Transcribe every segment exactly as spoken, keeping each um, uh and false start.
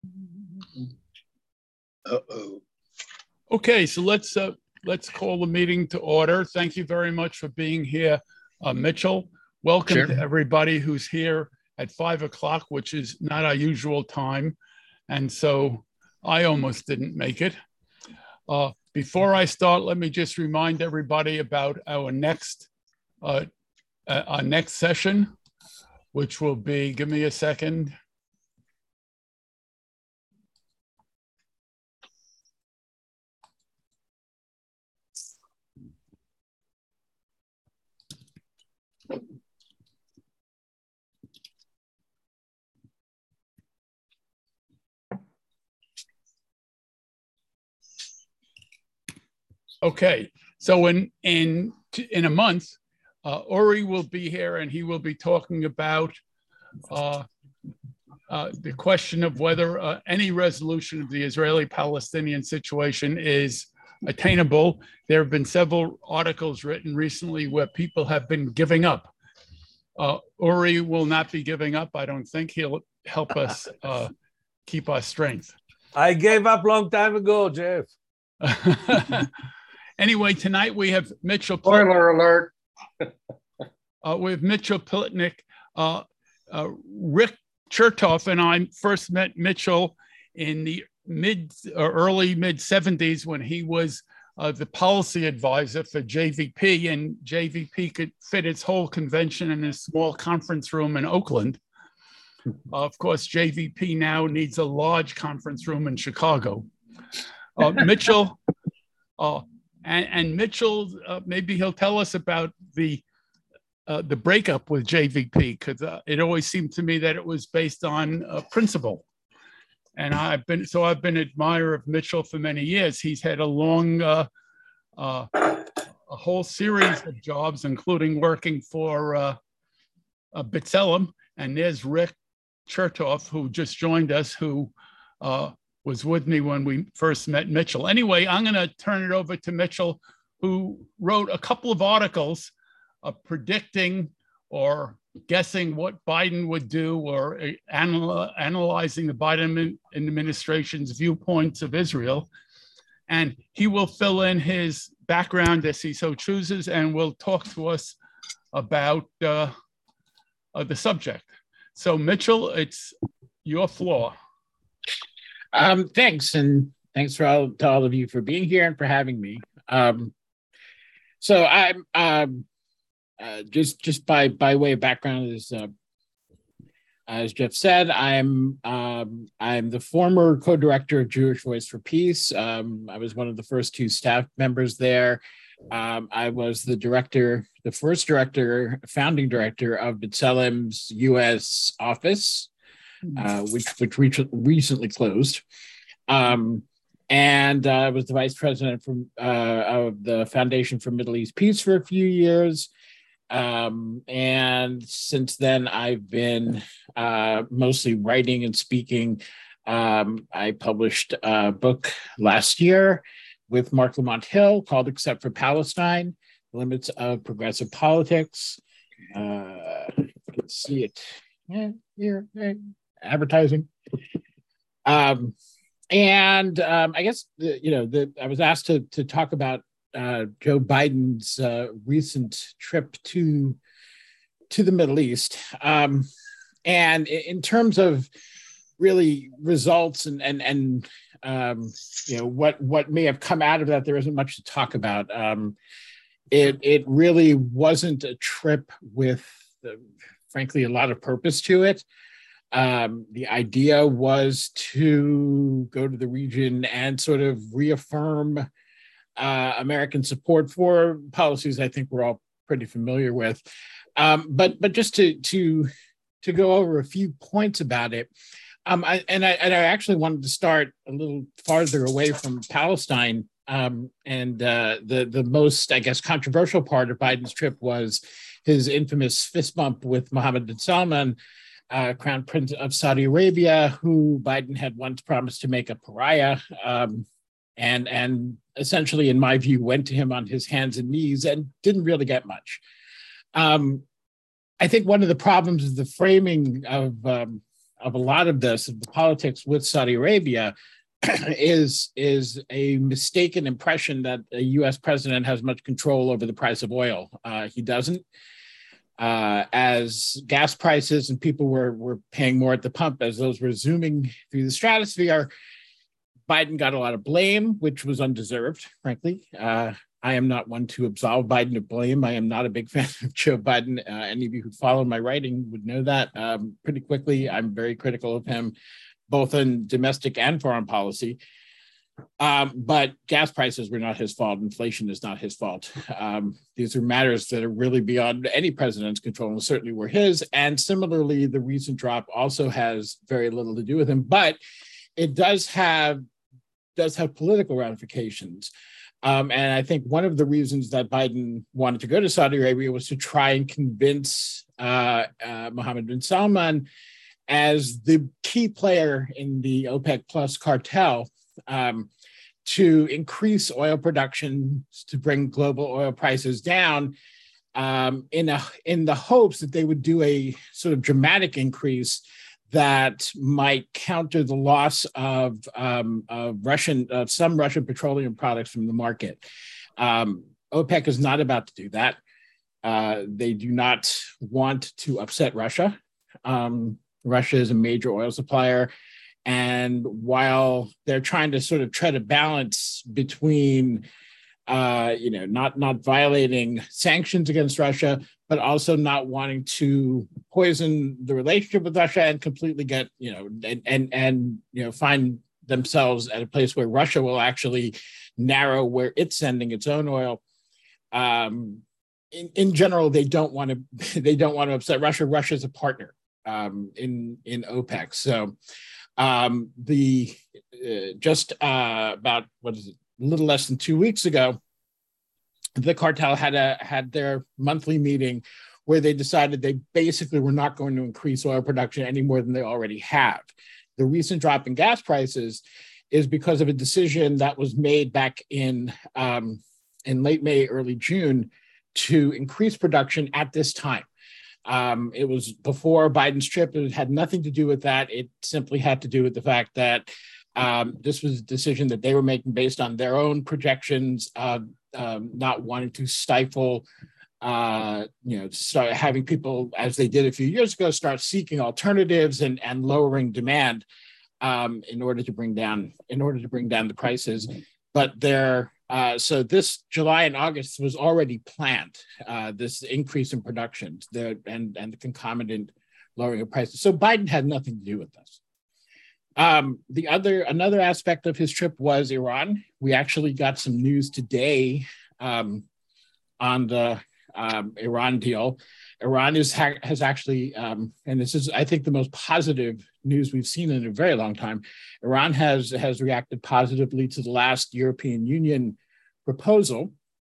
Uh-oh. Okay, so let's uh, let's call the meeting to order. Thank you very much for being here, uh, Mitchell. Welcome Sure. to everybody who's here at five o'clock, which is not our usual time, and so I almost didn't make it. Uh, before I start, let me just remind everybody about our next uh, uh, our next session, which will be. Give me a second. Okay, so in in in a month, uh, Uri will be here, and he will be talking about uh, uh, the question of whether uh, any resolution of the Israeli-Palestinian situation is attainable. There have been several articles written recently where people have been giving up. Uh, Uri will not be giving up. I don't think he'll help us uh, keep our strength. I gave up long time ago, Jeff. Anyway, tonight we have Mitchell. Spoiler alert. uh, we have Mitchell Plitnick. Uh, uh, Rick Chertoff and I first met Mitchell in the mid or early mid seventies when he was uh, the policy advisor for J V P, and J V P could fit its whole convention in a small conference room in Oakland. Uh, of course, J V P now needs a large conference room in Chicago. Uh, Mitchell. Uh, And, and Mitchell, uh, maybe he'll tell us about the uh, the breakup with J V P, because uh, it always seemed to me that it was based on uh, principle. And I've been so I've been an admirer of Mitchell for many years. He's had a long, uh, uh, a whole series of jobs, including working for uh, uh, B'Tselem. And there's Rick Chertoff, who just joined us, who uh, was with me when we first met Mitchell. Anyway, I'm going to turn it over to Mitchell, who wrote a couple of articles uh, predicting or guessing what Biden would do, or uh, anal- analyzing the Biden administration's viewpoints of Israel. And he will fill in his background as he so chooses, and will talk to us about uh, uh, the subject. So Mitchell, it's your floor. Um, thanks, and thanks for all to all of you for being here and for having me. Um, so I'm um, uh, just just by by way of background, as uh, as Jeff said, I'm um, I'm the former co-director of Jewish Voice for Peace. Um, I was one of the first two staff members there. Um, I was the director, the first director, founding director of B'Tselem's U S office. Uh, which which re- recently closed, um, and I uh, was the vice president from uh, of the Foundation for Middle East Peace for a few years, um, and since then I've been uh, mostly writing and speaking. Um, I published a book last year with Mark Lamont Hill called "Except for Palestine: The Limits of Progressive Politics." Uh, you can see it yeah, here. here. Advertising. Um, and um, I guess, the, you know, the, I was asked to, to talk about uh, Joe Biden's uh, recent trip to, to the Middle East. Um, and in terms of really results and, and, and um, you know, what, what may have come out of that, there isn't much to talk about. Um, it, it really wasn't a trip with, uh, frankly, a lot of purpose to it. Um, the idea was to go to the region and sort of reaffirm uh, American support for policies I think we're all pretty familiar with. Um, but but just to to to go over a few points about it, um, I, and I and I actually wanted to start a little farther away from Palestine. Um, and uh, the the most, I guess, controversial part of Biden's trip was his infamous fist bump with Mohammed bin Salman, Uh, Crown Prince of Saudi Arabia, who Biden had once promised to make a pariah, um, and and essentially, in my view, went to him on his hands and knees and didn't really get much. Um, I think one of the problems is the framing of um, of a lot of this, of the politics with Saudi Arabia, is is a mistaken impression that a U S president has much control over the price of oil. Uh, he doesn't. Uh, as gas prices and people were were paying more at the pump, as those were zooming through the stratosphere, Biden got a lot of blame, which was undeserved, frankly. Uh, I am not one to absolve Biden of blame. I am not a big fan of Joe Biden. Uh, any of you who follow my writing would know that um, pretty quickly. I'm very critical of him, both in domestic and foreign policy. Um, but gas prices were not his fault. Inflation is not his fault. Um, these are matters that are really beyond any president's control, and certainly were his. And similarly, the recent drop also has very little to do with him, but it does have does have political ramifications. Um, and I think one of the reasons that Biden wanted to go to Saudi Arabia was to try and convince uh, uh, Mohammed bin Salman, as the key player in the OPEC Plus cartel, um, to increase oil production to bring global oil prices down, um, in a in the hopes that they would do a sort of dramatic increase that might counter the loss of, um, of Russian of some Russian petroleum products from the market. Um, OPEC is not about to do that. Uh, they do not want to upset Russia. Um, Russia is a major oil supplier. And while they're trying to sort of tread a balance between, uh, you know, not, not violating sanctions against Russia, but also not wanting to poison the relationship with Russia and completely get, you know, and, and, and you know, find themselves at a place where Russia will actually narrow where it's sending its own oil. Um, in, in general, they don't want to, they don't want to upset Russia. Russia's a partner um, in, in OPEC. So, Um, the uh, just uh, about what is it, a little less than two weeks ago, the cartel had a had their monthly meeting where they decided they basically were not going to increase oil production any more than they already have. The recent drop in gas prices is because of a decision that was made back in um, in late May, early June, to increase production at this time. Um, it was before Biden's trip. It had nothing to do with that. It simply had to do with the fact that um, this was a decision that they were making based on their own projections, uh, um, not wanting to stifle, uh, you know, start having people, as they did a few years ago, start seeking alternatives and, and lowering demand um, in order to bring down in order to bring down the prices. But they're Uh, so this July and August was already planned, uh, this increase in production the, and, and the concomitant lowering of prices. So Biden had nothing to do with this. Um, the other, another aspect of his trip was Iran. We actually got some news today um, on the um, Iran deal. Iran is ha- has actually, um, and this is, I think, the most positive news we've seen in a very long time. Iran has has reacted positively to the last European Union proposal,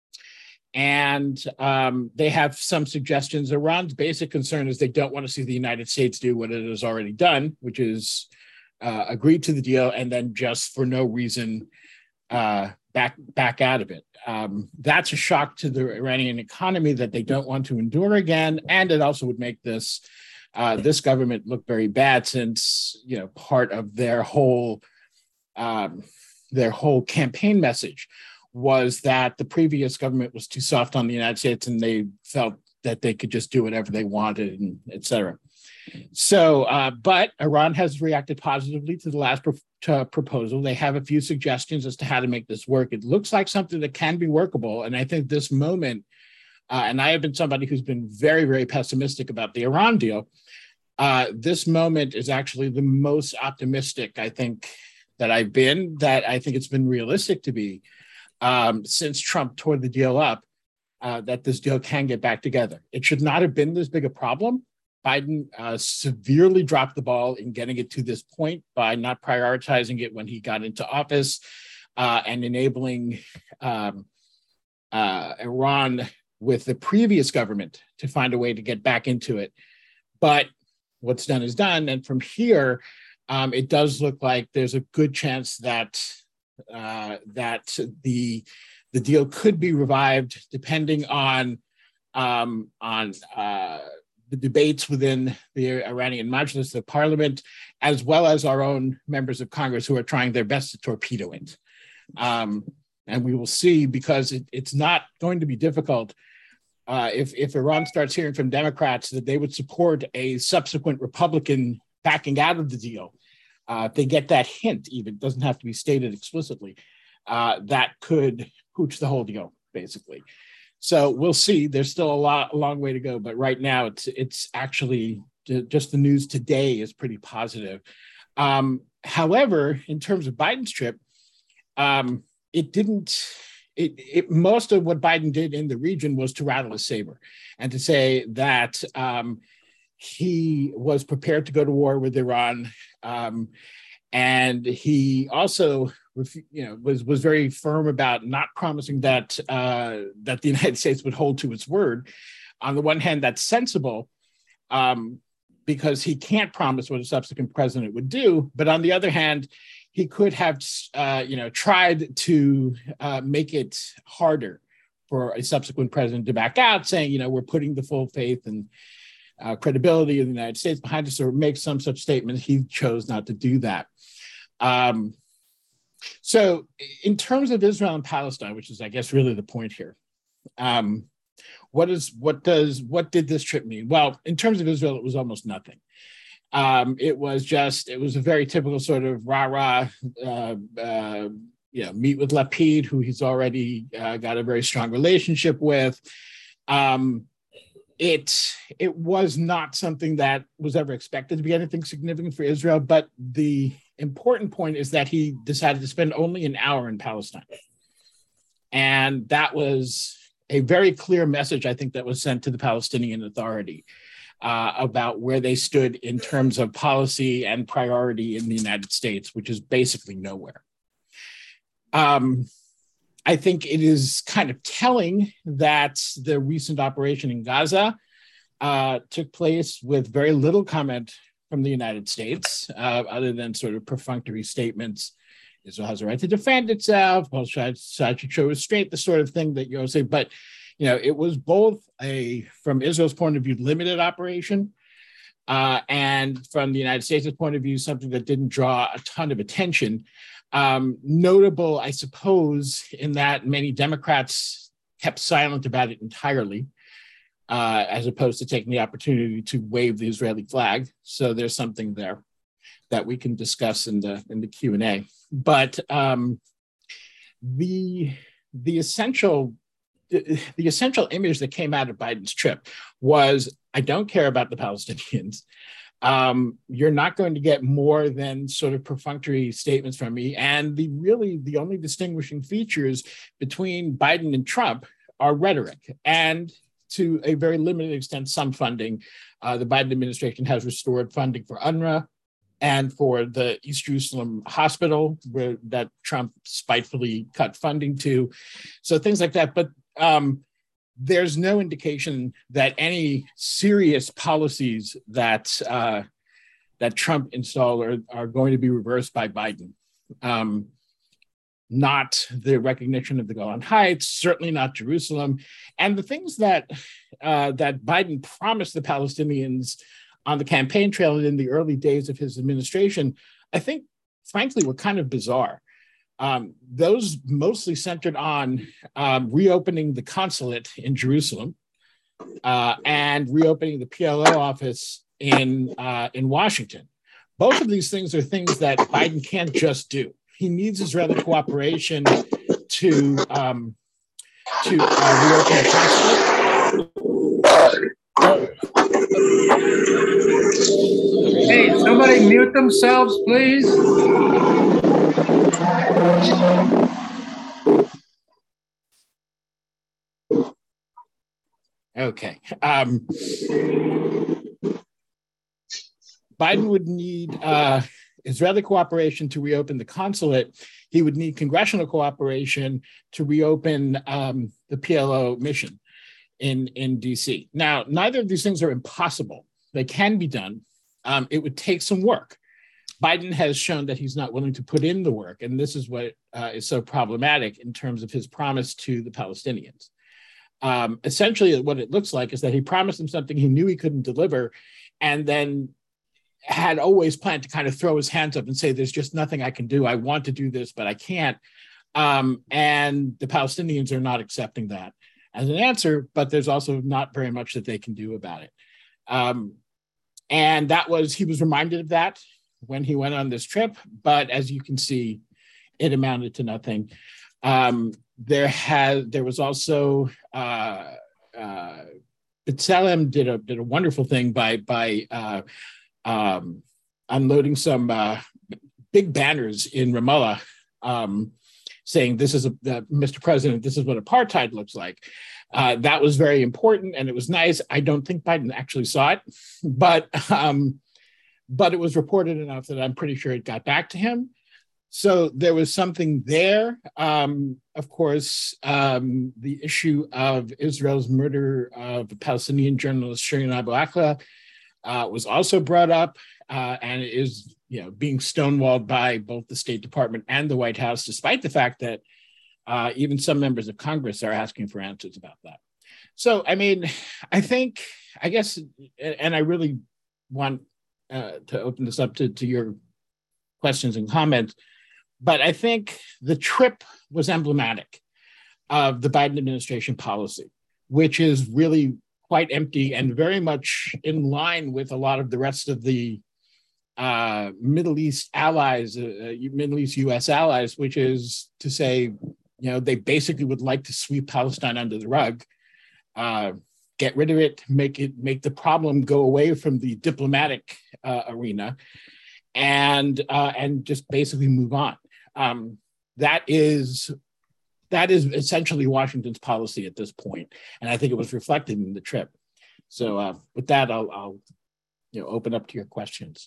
and um, they have some suggestions. Iran's basic concern is they don't want to see the United States do what it has already done, which is uh, agree to the deal and then just for no reason uh, back back out of it. Um, that's a shock to the Iranian economy that they don't want to endure again, and it also would make this uh, this government look very bad, since you know part of their whole um, their whole campaign message was that the previous government was too soft on the United States, and they felt that they could just do whatever they wanted, and et cetera. So, uh, but Iran has reacted positively to the last pro- to proposal. They have a few suggestions as to how to make this work. It looks like something that can be workable. And I think this moment, uh, and I have been somebody who's been very, very pessimistic about the Iran deal. Uh, this moment is actually the most optimistic, I think, that I've been, that I think it's been realistic to be um, since Trump tore the deal up, uh, that this deal can get back together. It should not have been this big a problem. Biden uh, severely dropped the ball in getting it to this point by not prioritizing it when he got into office uh, and enabling um, uh, Iran with the previous government to find a way to get back into it. But what's done is done. And from here, um, it does look like there's a good chance that uh, that the, the deal could be revived depending on, um, on uh, the debates within the Iranian Majlis, the parliament, as well as our own members of Congress who are trying their best to torpedo it. Um, and we will see, because it, it's not going to be difficult uh, if, if Iran starts hearing from Democrats that they would support a subsequent Republican backing out of the deal. Uh, if they get that hint, even, it doesn't have to be stated explicitly, uh, that could pooch the whole deal, basically. So we'll see. There's still a lot, a long way to go, but right now it's it's actually just the news today is pretty positive. Um, however, in terms of Biden's trip, um, it didn't. It, it most of what Biden did in the region was to rattle his saber and to say that um, he was prepared to go to war with Iran, um, and he also, you know, was was very firm about not promising that uh, that the United States would hold to its word. On the one hand, that's sensible, um, because he can't promise what a subsequent president would do. But on the other hand, he could have, uh, you know, tried to uh, make it harder for a subsequent president to back out, saying, you know, we're putting the full faith and uh, credibility of the United States behind us, or make some such statement. He chose not to do that. Um, so in terms of Israel and Palestine, which is, I guess, really the point here, um, what is what does what did this trip mean? Well, in terms of Israel, it was almost nothing. Um, it was just it was a very typical sort of rah-rah, uh, uh, you know, meet with Lapid, who he's already uh, got a very strong relationship with. Um, it it was not something that was ever expected to be anything significant for Israel, but the important point is that he decided to spend only an hour in Palestine. And that was a very clear message, I think, that was sent to the Palestinian Authority uh, about where they stood in terms of policy and priority in the United States, which is basically nowhere. Um, I think it is kind of telling that the recent operation in Gaza uh, took place with very little comment from the United States, uh, other than sort of perfunctory statements. Israel has a right to defend itself. Both sides should show restraint, the sort of thing that you always say. But, you know, it was both a, from Israel's point of view, limited operation, uh, and from the United States' point of view, something that didn't draw a ton of attention. Um, notable, I suppose, in that many Democrats kept silent about it entirely, uh, as opposed to taking the opportunity to wave the Israeli flag. So there's something there that we can discuss in the in the Q and A. But um, the the essential the, the essential image that came out of Biden's trip was, I don't care about the Palestinians. Um, you're not going to get more than sort of perfunctory statements from me. And the really the only distinguishing features between Biden and Trump are rhetoric and, to a very limited extent, some funding. Uh, the Biden administration has restored funding for UNRWA and for the East Jerusalem hospital, where that Trump spitefully cut funding to. So things like that. But um, there's no indication that any serious policies that uh, that Trump installed are, are going to be reversed by Biden. Um, not the recognition of the Golan Heights, certainly not Jerusalem, and the things that uh, that Biden promised the Palestinians on the campaign trail in the early days of his administration, I think, frankly, were kind of bizarre. Um, those mostly centered on um, reopening the consulate in Jerusalem uh, and reopening the P L O office in uh, in Washington. Both of these things are things that Biden can't just do. He needs Israeli cooperation to um, to uh, reopen the consulate. Hey, somebody mute themselves, please. Okay. Um, Biden would need uh, Israeli cooperation to reopen the consulate. He would need congressional cooperation to reopen um, the P L O mission in, in D C. Now, neither of these things are impossible. They can be done. Um, it would take some work. Biden has shown that he's not willing to put in the work, and this is what uh, is so problematic in terms of his promise to the Palestinians. Um, essentially, what it looks like is that he promised him something he knew he couldn't deliver, and then had always planned to kind of throw his hands up and say, there's just nothing I can do. I want to do this, but I can't. Um, and the Palestinians are not accepting that as an answer, but there's also not very much that they can do about it. Um, and that was, he was reminded of that when he went on this trip, but as you can see, it amounted to nothing. Um, there had, there was also, uh, uh, B'Tselem did a, did a wonderful thing by, by uh, um, unloading some uh, big banners in Ramallah, um, saying, this is, a, uh, Mister President, this is what apartheid looks like. Uh, that was very important and it was nice. I don't think Biden actually saw it, but, um, but it was reported enough that I'm pretty sure it got back to him. So there was something there. Um, of course, um, the issue of Israel's murder of the Palestinian journalist Shireen Abu Akleh uh, was also brought up, uh, and it is, you know, being stonewalled by both the State Department and the White House, despite the fact that uh, even some members of Congress are asking for answers about that. So, I mean, I think, I guess, and I really want uh, to open this up to, to your questions and comments, but I think the trip was emblematic of the Biden administration policy, which is really quite empty and very much in line with a lot of the rest of the uh, Middle East allies, uh, Middle East U S allies, which is to say, you know, they basically would like to sweep Palestine under the rug, uh, get rid of it, make it, make the problem go away from the diplomatic uh, arena, and uh, and just basically move on. Um, that is that is essentially Washington's policy at this point, and I think it was reflected in the trip. So uh, with that, I'll, I'll you know open up to your questions.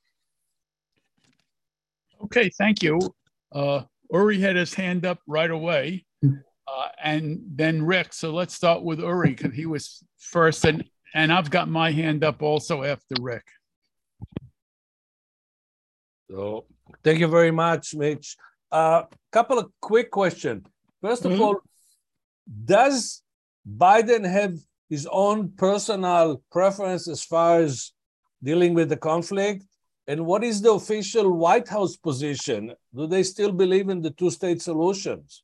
Okay, thank you. Uh, Uri had his hand up right away, uh, and then Rick. So let's start with Uri because he was first, and and I've got my hand up also after Rick. So, thank you very much, Mitch. A uh, couple of quick questions. First of mm-hmm. all, does Biden have his own personal preference as far as dealing with the conflict? And what is the official White House position? Do they still believe in the two-state solutions?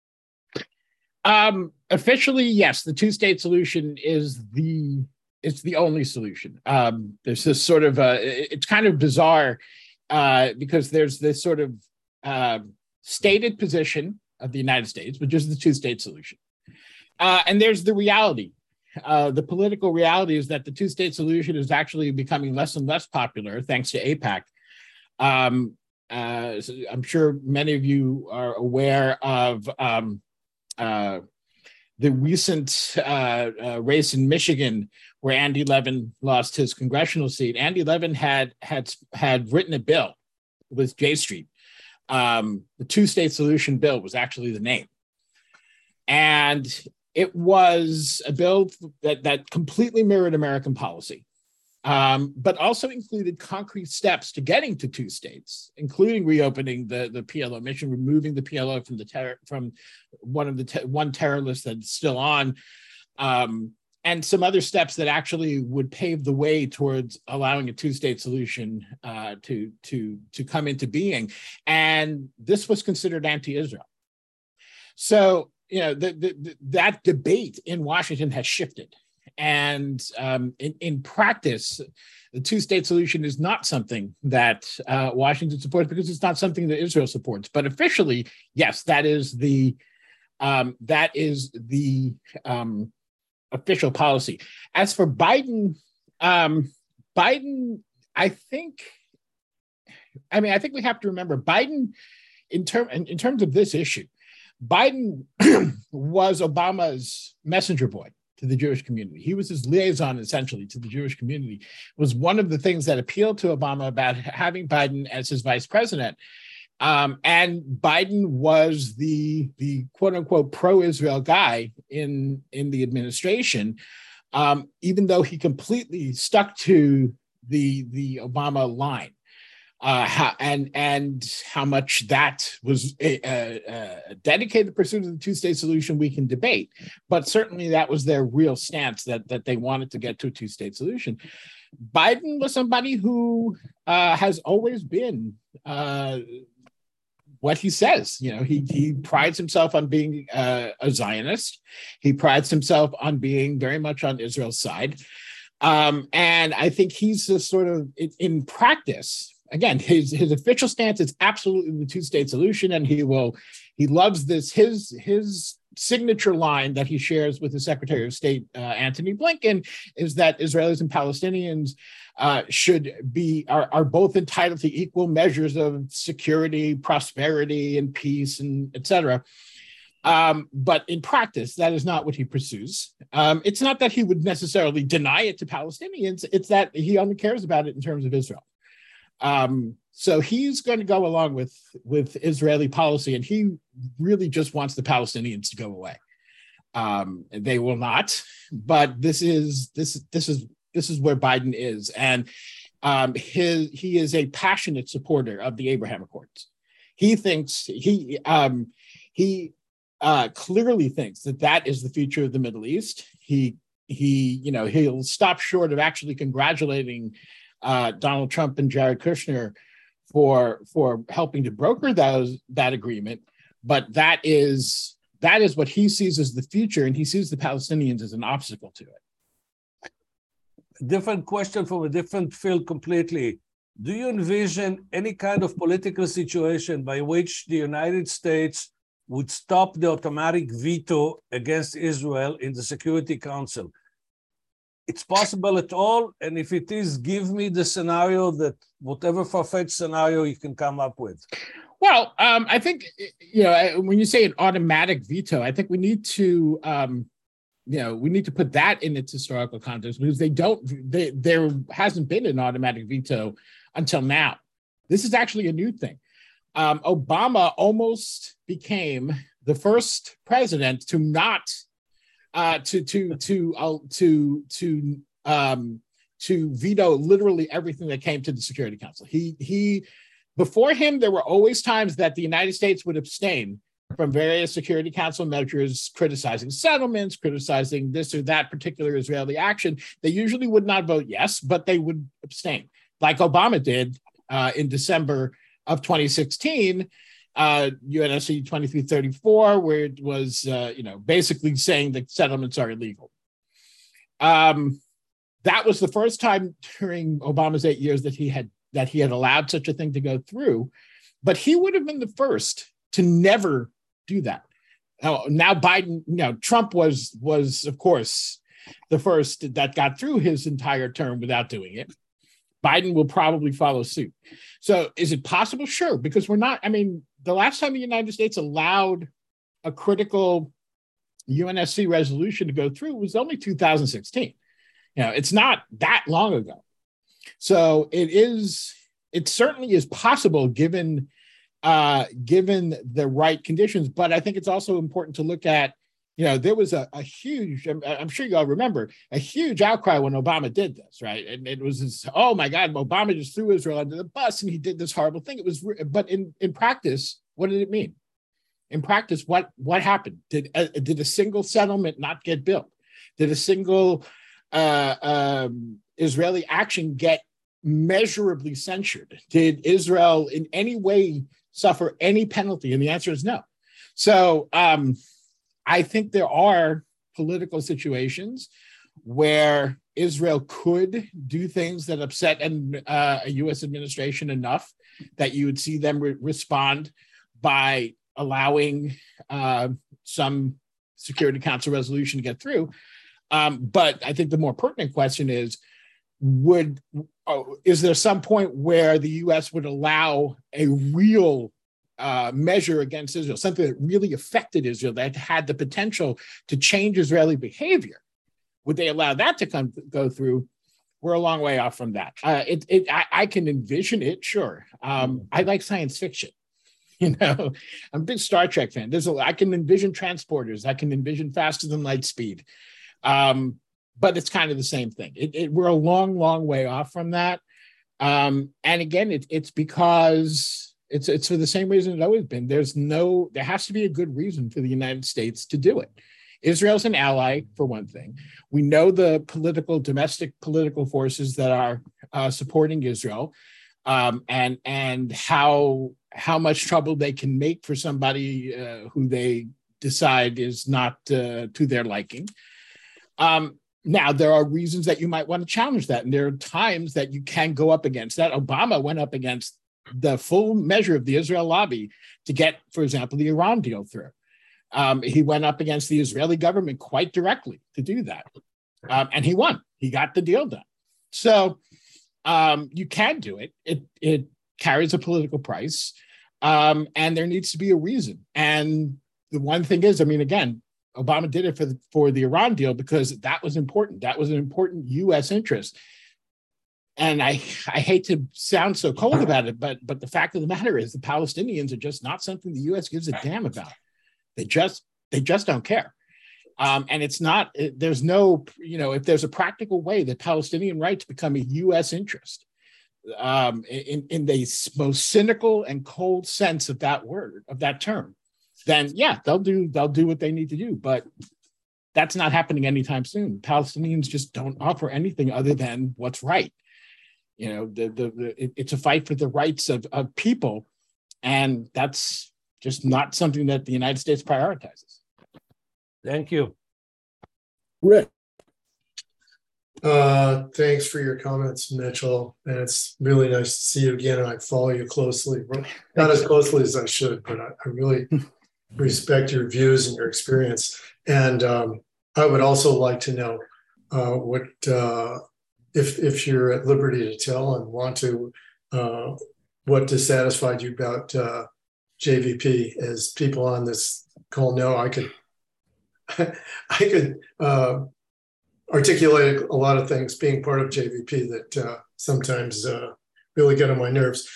Um, officially, yes. The two-state solution is the it's the only solution. Um, there's this sort of uh, it's kind of bizarre. Uh, because there's this sort of uh, stated position of the United States, which is the two-state solution. Uh, and there's the reality. Uh, the political reality is that the two-state solution is actually becoming less and less popular thanks to AIPAC. Um, uh, so I'm sure many of you are aware of um, uh, the recent uh, uh, race in Michigan where Andy Levin lost his congressional seat. Andy Levin had had had written a bill with J Street. Um, the two-state solution bill was actually the name. And it was a bill that, that completely mirrored American policy, um, but also included concrete steps to getting to two states, including reopening the, the P L O mission, removing the P L O from the ter- from one of the te- one terror list that's still on, um, and some other steps that actually would pave the way towards allowing a two-state solution uh, to to to come into being. And this was considered anti-Israel. So, you know, the, the, the, that debate in Washington has shifted. And um, in, in practice, the two-state solution is not something that uh, Washington supports because it's not something that Israel supports. But officially, yes, that is the um, that is the um, official policy. As for Biden, um, Biden, I think, I mean, I think we have to remember Biden in term in, in terms of this issue. Biden was Obama's messenger boy to the Jewish community. He was his liaison, essentially, to the Jewish community. It was one of the things that appealed to Obama about having Biden as his vice president. Um, and Biden was the, the quote-unquote pro-Israel guy in, in the administration, um, even though he completely stuck to the, the Obama line. uh, how, and and how much that was uh, uh, dedicated to the pursuit of the two-state solution, we can debate. But certainly that was their real stance, that that they wanted to get to a two-state solution. Biden was somebody who uh, has always been uh, what he says. You know, he he prides himself on being uh, a Zionist. He prides himself on being very much on Israel's side. Um, and I think he's just sort of in, in practice. Again, his his official stance is absolutely the two-state solution, and he will he loves this. His his signature line that he shares with the Secretary of State uh, Antony Blinken is that Israelis and Palestinians uh, should be are, are both entitled to equal measures of security, prosperity, and peace, and et cetera. Um, but in practice, that is not what he pursues. Um, it's not that he would necessarily deny it to Palestinians. It's that he only cares about it in terms of Israel. Um, so he's going to go along with, with Israeli policy, and he really just wants the Palestinians to go away. Um, they will not, but this is this this is this is where Biden is, and um, his he is a passionate supporter of the Abraham Accords. He thinks he um, he uh, clearly thinks that that is the future of the Middle East. He he you know he'll stop short of actually congratulating Uh, Donald Trump and Jared Kushner for for helping to broker those that agreement, but that is that is what he sees as the future, and he sees the Palestinians as an obstacle to it. Different question from a different field completely. Do you envision any kind of political situation by which the United States would stop the automatic veto against Israel in the Security Council? It's possible at all, and if it is, give me the scenario, that whatever far-fetched scenario you can come up with. Well, um, I think, you know, when you say an automatic veto, I think we need to, um, you know, we need to put that in its historical context, because they don't, they, there hasn't been an automatic veto until now. This is actually a new thing. Um, Obama almost became the first president to not Uh, to to to uh, to to um, to veto literally everything that came to the Security Council. He he before him, there were always times that the United States would abstain from various Security Council measures, criticizing settlements, criticizing this or that particular Israeli action. They usually would not vote yes, but they would abstain, like Obama did uh, in December of twenty sixteen. Uh, U N S C twenty-three thirty-four, where it was, uh, you know, basically saying that settlements are illegal. Um, that was the first time during Obama's eight years that he had that he had allowed such a thing to go through, but he would have been the first to never do that. Now, now Biden, you know, Trump was was of course the first that got through his entire term without doing it. Biden will probably follow suit. So is it possible? Sure, because we're not, I mean, the last time the United States allowed a critical U N S C resolution to go through was only two thousand sixteen. You know, it's not that long ago. So it is, it certainly is possible given, uh, given the right conditions, but I think it's also important to look at, you know, there was a, a huge, I'm, I'm sure you all remember, a huge outcry when Obama did this, right? And it was this, oh my God, Obama just threw Israel under the bus and he did this horrible thing. It was, but in, in practice, what did it mean? In practice, what, what happened? Did, uh, did a single settlement not get built? Did a single uh, um, Israeli action get measurably censured? Did Israel in any way suffer any penalty? And the answer is no. So, um, I think there are political situations where Israel could do things that upset an, uh, a U S administration enough that you would see them re- respond by allowing uh, some Security Council resolution to get through. Um, but I think the more pertinent question is, would oh, is there some point where the U S would allow a real Uh, measure against Israel, something that really affected Israel, that had the potential to change Israeli behavior? Would they allow that to come go through? We're a long way off from that. Uh, it, it, I, I can envision it, sure. Um, I like science fiction. You know, I'm a big Star Trek fan. There's a, I can envision transporters. I can envision faster than light speed. Um, but it's kind of the same thing. It, it, we're a long, long way off from that. Um, and again, it, it's because it's it's for the same reason it's always been. There's no, there has to be a good reason for the United States to do it. Israel's an ally, for one thing. We know the political, domestic political forces that are uh, supporting Israel, um, and and how how much trouble they can make for somebody uh, who they decide is not uh, to their liking. Um, now, there are reasons that you might want to challenge that, and there are times that you can go up against that. Obama went up against the full measure of the Israel lobby to get, for example, the Iran deal through. Um, he went up against the Israeli government quite directly to do that, um, and he won. He got the deal done. So um, you can do it. It it carries a political price, um, and there needs to be a reason. And the one thing is, I mean, again, Obama did it for the, for the Iran deal because that was important. That was an important U S interest. And I, I hate to sound so cold about it, but, but the fact of the matter is the Palestinians are just not something the U S gives a damn about. They just, they just don't care. Um, and it's not, it, there's no, you know, if there's a practical way that Palestinian rights become a U S interest, um, in, in the most cynical and cold sense of that word, of that term, then yeah, they'll do they'll do what they need to do. But that's not happening anytime soon. Palestinians just don't offer anything other than what's right. You know, the, the, the it, it's a fight for the rights of, of people, and that's just not something that the United States prioritizes. Thank you. Rick. Uh, thanks for your comments, Mitchell. And it's really nice to see you again. And I follow you closely, not as closely as I should, but I, I really respect your views and your experience. And um, I would also like to know uh, what, uh, if if you're at liberty to tell and want to, uh, what dissatisfied you about uh, J V P. As people on this call know, I could, I could uh, articulate a lot of things being part of J V P that uh, sometimes uh, really get on my nerves.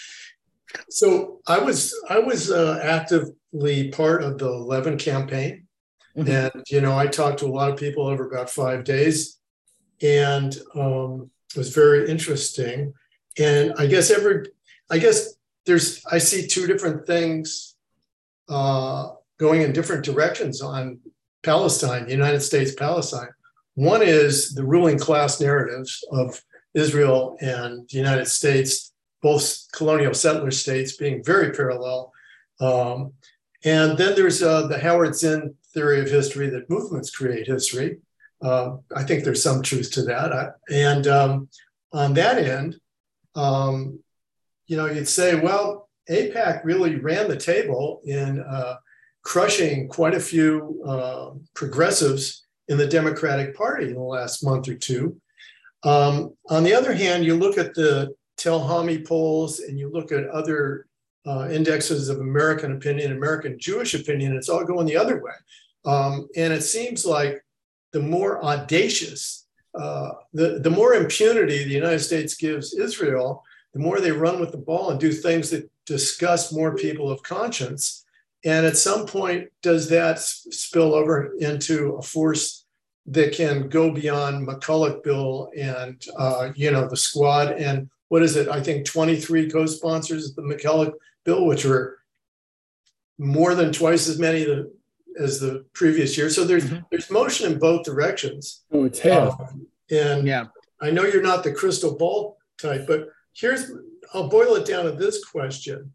So I was I was uh, actively part of the eleven campaign, mm-hmm. and you know I talked to a lot of people over about five days, and um, it was very interesting. And I guess every I guess there's I see two different things uh, going in different directions on Palestine, United States Palestine. One is the ruling class narratives of Israel and the United States, both colonial settler states being very parallel. Um, and then there's uh, the Howard Zinn theory of history that movements create history. Uh, I think there's some truth to that. I, and um, on that end, um, you know, you'd say, well, AIPAC really ran the table in uh, crushing quite a few uh, progressives in the Democratic Party in the last month or two. Um, on the other hand, you look at the Telhami polls and you look at other uh, indexes of American opinion, American Jewish opinion, it's all going the other way. Um, and it seems like the more audacious, uh, the, the more impunity the United States gives Israel, the more they run with the ball and do things that disgust more people of conscience. And at some point, does that spill over into a force that can go beyond McCulloch bill and, uh, you know, the squad? And what is it? I think twenty-three co-sponsors of the McCulloch bill, which were more than twice as many the, as the previous year. So there's mm-hmm. there's motion in both directions. Oh, it's hell. Um, and yeah. I know you're not the crystal ball type, but here's, I'll boil it down to this question.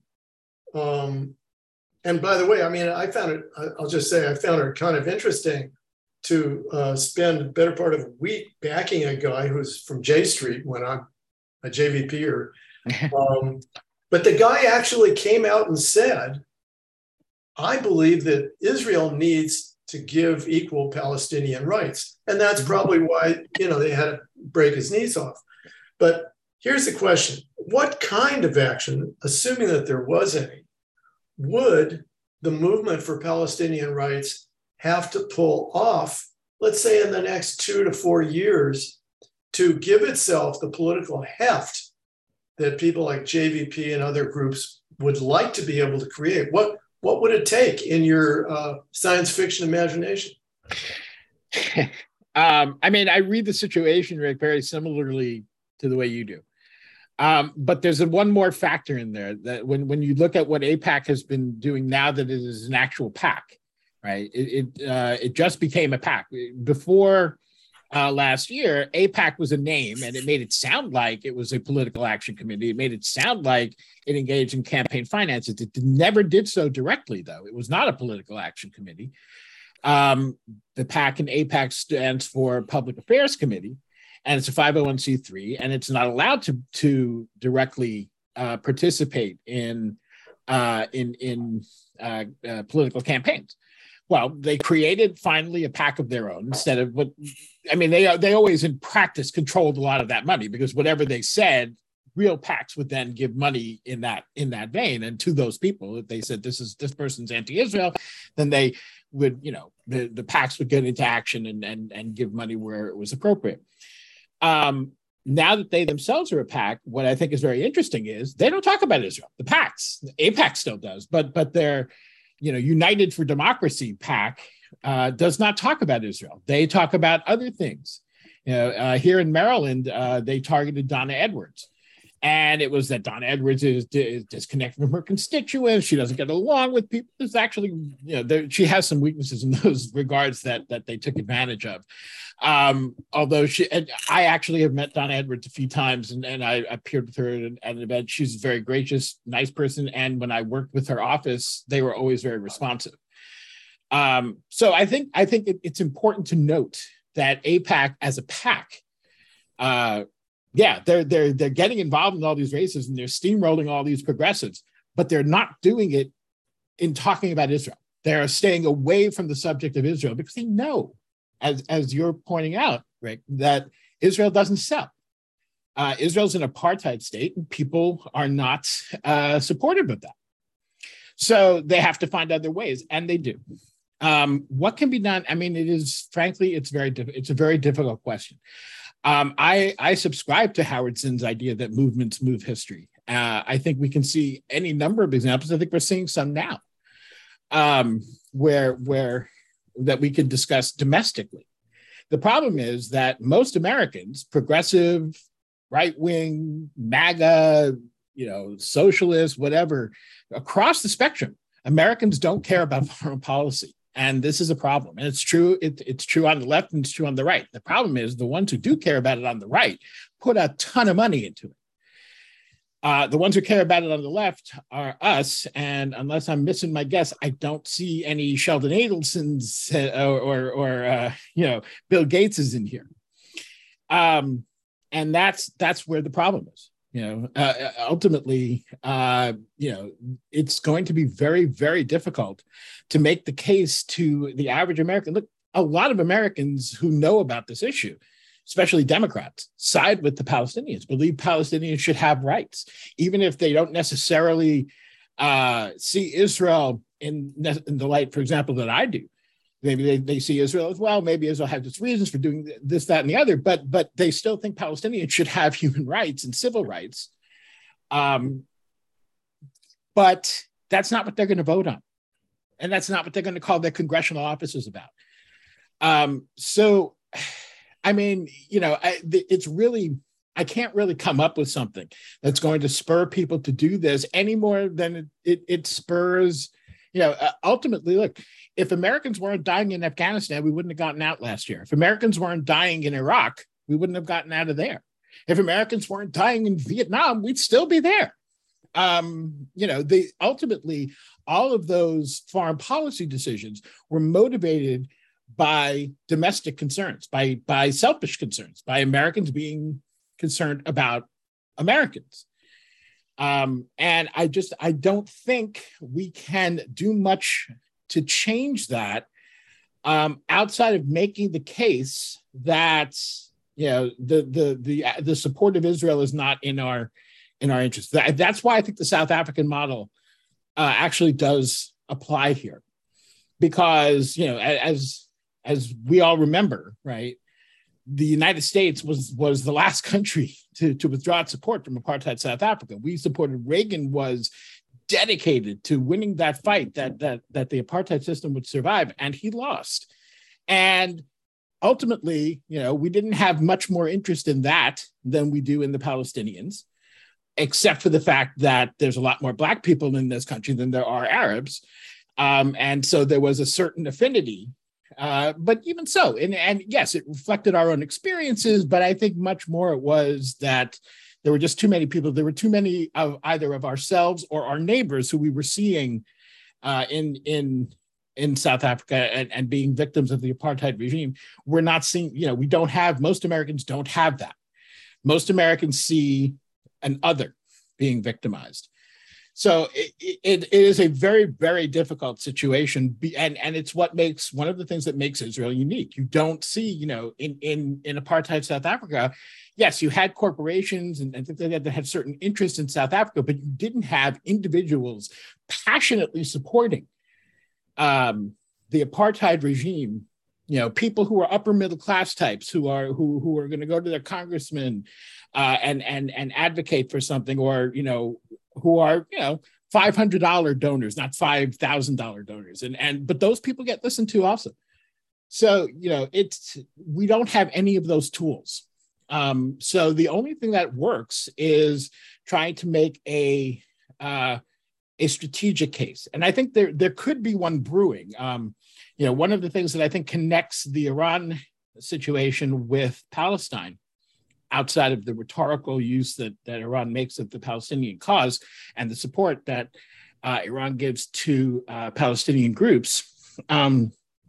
Um, And by the way, I mean, I found it, I'll just say, I found it kind of interesting to uh, spend the better part of a week backing a guy who's from J Street when I'm a J V P er. Um, but the guy actually came out and said, I believe that Israel needs to give equal Palestinian rights. And that's probably why, you know, they had to break his knees off. But here's the question. What kind of action, assuming that there was any, would the movement for Palestinian rights have to pull off, let's say in the next two to four years, to give itself the political heft that people like J V P and other groups would like to be able to create? What, what would it take in your uh, science fiction imagination? um, I mean, I read the situation, Rick, very similarly to the way you do. Um, but there's a one more factor in there that when, when you look at what AIPAC has been doing now that it is an actual PAC, right? It it, uh, it just became a PAC. Before uh, last year, AIPAC was a name, and it made it sound like it was a political action committee. It made it sound like it engaged in campaign finances. It never did so directly, though. It was not a political action committee. Um, the PAC in AIPAC stands for Public Affairs Committee, and it's a five oh one c three, and it's not allowed to, to directly uh, participate in, uh, in, in uh, uh, political campaigns. Well, they created finally a PAC of their own instead of what, I mean, they they always in practice controlled a lot of that money, because whatever they said, real PACs would then give money in that in that vein. And to those people, if they said this is this person's anti-Israel, then they would, you know, the, the PACs would get into action and, and, and give money where it was appropriate. Um, now that they themselves are a PAC, what I think is very interesting is they don't talk about Israel. The PACs, the AIPAC still does, but but they're, you know, United for Democracy PAC uh, does not talk about Israel. They talk about other things. You know, uh, here in Maryland, uh, they targeted Donna Edwards. And it was that Donna Edwards is, is disconnected from her constituents. She doesn't get along with people. It's actually, you know, there, she has some weaknesses in those regards that that they took advantage of. Um, although she, and I actually have met Donna Edwards a few times, and, and I appeared with her at an, at an event. She's a very gracious, nice person. And when I worked with her office, they were always very responsive. Um, so I think I think it, it's important to note that AIPAC as a PAC, uh, yeah, they're they're they're getting involved in all these races and they're steamrolling all these progressives, but they're not doing it in talking about Israel. They're staying away from the subject of Israel because they know, as as you're pointing out, Rick, that Israel doesn't sell. Uh, Israel's an apartheid state, and people are not uh, supportive of that. So they have to find other ways, and they do. Um, what can be done? I mean, it is frankly, it's very it's a very difficult question. Um, I, I subscribe to Howard Zinn's idea that movements move history. Uh, I think we can see any number of examples. I think we're seeing some now, um, where where that we can discuss domestically. The problem is that most Americans, progressive, right-wing, MAGA, you know, socialist, whatever, across the spectrum, Americans don't care about foreign policy. And this is a problem. And it's true. It, it's true on the left and it's true on the right. The problem is the ones who do care about it on the right put a ton of money into it. Uh, the ones who care about it on the left are us. And unless I'm missing my guess, I don't see any Sheldon Adelson's uh, or, or, or uh, you know, Bill Gates is in here. Um, and that's that's where the problem is. You know, uh, ultimately, uh, you know, it's going to be very, very difficult to make the case to the average American. Look, a lot of Americans who know about this issue, especially Democrats, side with the Palestinians, believe Palestinians should have rights, even if they don't necessarily uh, see Israel in, in the light, for example, that I do. Maybe they, they see Israel as well. Maybe Israel has its reasons for doing this, that, and the other, but but they still think Palestinians should have human rights and civil rights. Um, but that's not what they're going to vote on. And that's not what they're going to call their congressional offices about. Um, so, I mean, you know, I, it's really, I can't really come up with something that's going to spur people to do this any more than it, it, it spurs, you know, uh, ultimately, look, if Americans weren't dying in Afghanistan, we wouldn't have gotten out last year. If Americans weren't dying in Iraq, we wouldn't have gotten out of there. If Americans weren't dying in Vietnam, we'd still be there. Um, you know, they ultimately, all of those foreign policy decisions were motivated by domestic concerns, by, by selfish concerns, by Americans being concerned about Americans. Um, and I just, I don't think we can do much to change that um, outside of making the case that, you know, the the the the support of Israel is not in our in our interest. That, that's why I think the South African model uh, actually does apply here, because, you know, as as we all remember, right, the United States was was the last country to to withdraw its support from apartheid South Africa. We supported Reagan was dedicated to winning that fight, that that that the apartheid system would survive, and he lost. And ultimately, you know, we didn't have much more interest in that than we do in the Palestinians. except for the fact that there's a lot more Black people in this country than there are Arabs. Um, and so there was a certain affinity. Uh, but even so, and, and yes, it reflected our own experiences, but I think much more it was that there were just too many people. There were too many of either of ourselves or our neighbors who we were seeing uh, in, in, in South Africa and, and being victims of the apartheid regime. We're not seeing, you know, we don't have, most Americans don't have that. Most Americans see an other being victimized. So it, it, it is a very, very difficult situation. And, and it's what makes, one of the things that makes Israel unique. You don't see, you know, in, in, in apartheid South Africa, yes, you had corporations and, and that had certain interests in South Africa, but you didn't have individuals passionately supporting um, the apartheid regime. You know, people who are upper middle class types who are who who are going to go to their congressman uh, and and and advocate for something, or you know, who are you know five hundred dollar donors, not five thousand dollar donors, and and but those people get listened to also. So you know, it's we don't have any of those tools. Um, so the only thing that works is trying to make a uh, a strategic case, and I think there there could be one brewing. Um, You know, one of the things that I think connects the Iran situation with Palestine, outside of the rhetorical use that, that Iran makes of the Palestinian cause and the support that uh, Iran gives to uh, Palestinian groups, um,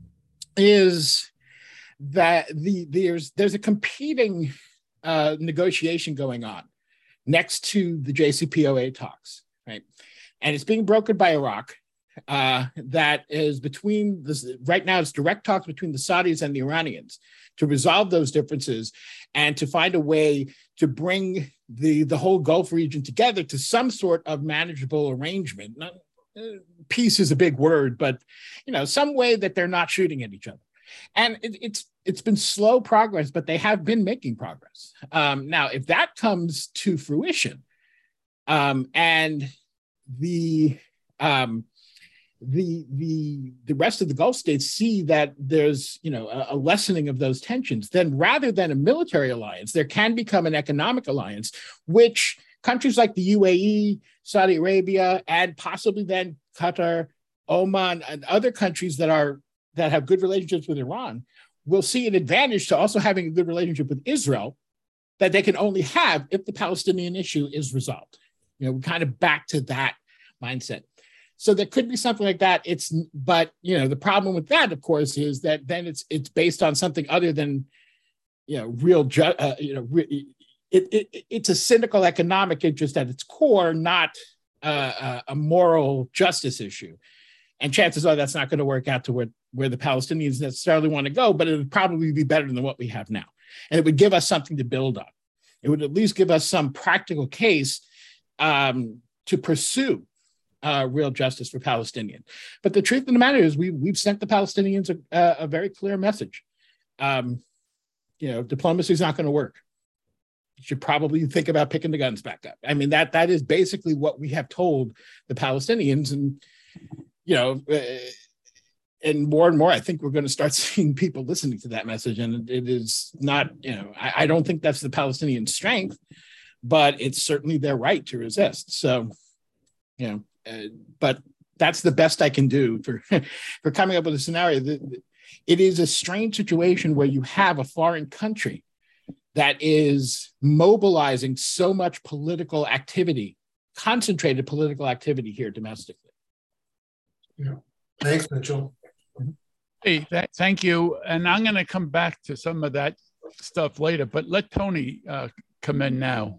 is that the there's there's a competing uh, negotiation going on next to the J C P O A talks, right? And it's being brokered by Iraq. Uh, that is between this right now, it's direct talks between the Saudis and the Iranians to resolve those differences and to find a way to bring the, the whole Gulf region together to some sort of manageable arrangement. Not, uh, peace is a big word, but you know, some way that they're not shooting at each other. And it, it's it's been slow progress, but they have been making progress. Um, now, if that comes to fruition, um, and the um, the the the rest of the Gulf states see that there's you know a, a lessening of those tensions, then rather than a military alliance, there can become an economic alliance, which countries like the U A E, Saudi Arabia, and possibly then Qatar, Oman, and other countries that are that have good relationships with Iran will see an advantage to also having a good relationship with Israel that they can only have if the Palestinian issue is resolved. You know, we're kind of back to that mindset. So there could be something like that. It's, but you know, the problem with that, of course, is that then it's it's based on something other than, you know, real, ju- uh, you know, re- it, it it's a cynical economic interest at its core, not uh, a moral justice issue. And chances are that's not going to work out to where, where the Palestinians necessarily want to go, but it would probably be better than what we have now. And it would give us something to build on. It would at least give us some practical case um, to pursue Uh, real justice for Palestinians. But the truth of the matter is we, we've sent the Palestinians a, a very clear message. Um, you know, diplomacy is not going to work. You should probably think about picking the guns back up. I mean, that that is basically what we have told the Palestinians. And, you know, uh, and more and more, I think we're going to start seeing people listening to that message. And it is not, you know, I, I don't think that's the Palestinian strength, but it's certainly their right to resist. So, you know, Uh, but that's the best I can do for, for coming up with a scenario. It is a strange situation where you have a foreign country that is mobilizing so much political activity, concentrated political activity here domestically. Yeah. Thanks, Mitchell. Hey, th- thank you. And I'm going to come back to some of that stuff later, but let Tony uh, come in now.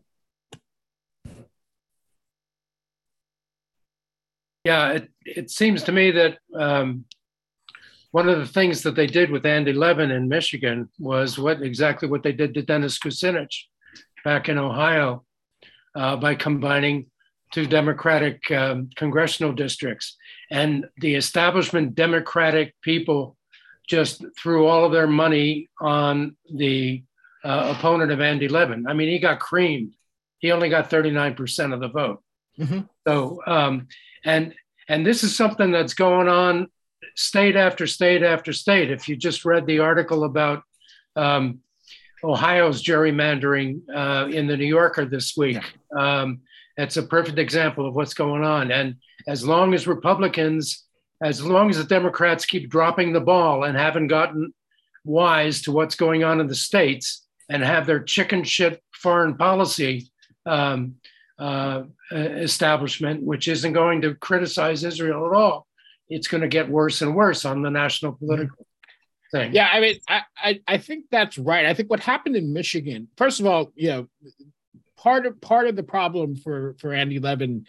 Yeah, it, it seems to me that um, one of the things that they did with Andy Levin in Michigan was what exactly what they did to Dennis Kucinich back in Ohio uh, by combining two Democratic um, congressional districts. And the establishment Democratic people just threw all of their money on the uh, opponent of Andy Levin. I mean, he got creamed. He only got thirty-nine percent of the vote. Mm-hmm. So, um, and and this is something that's going on state after state after state. If you just read the article about um, Ohio's gerrymandering uh, in the New Yorker this week, yeah. um, It's a perfect example of what's going on. And as long as Republicans, as long as the Democrats keep dropping the ball and haven't gotten wise to what's going on in the states and have their chicken shit foreign policy um, uh, establishment, which isn't going to criticize Israel at all, it's going to get worse and worse on the national political thing. Yeah, I mean, I, I, I think that's right. I think what happened in Michigan, first of all, you know, part of part of the problem for, for Andy Levin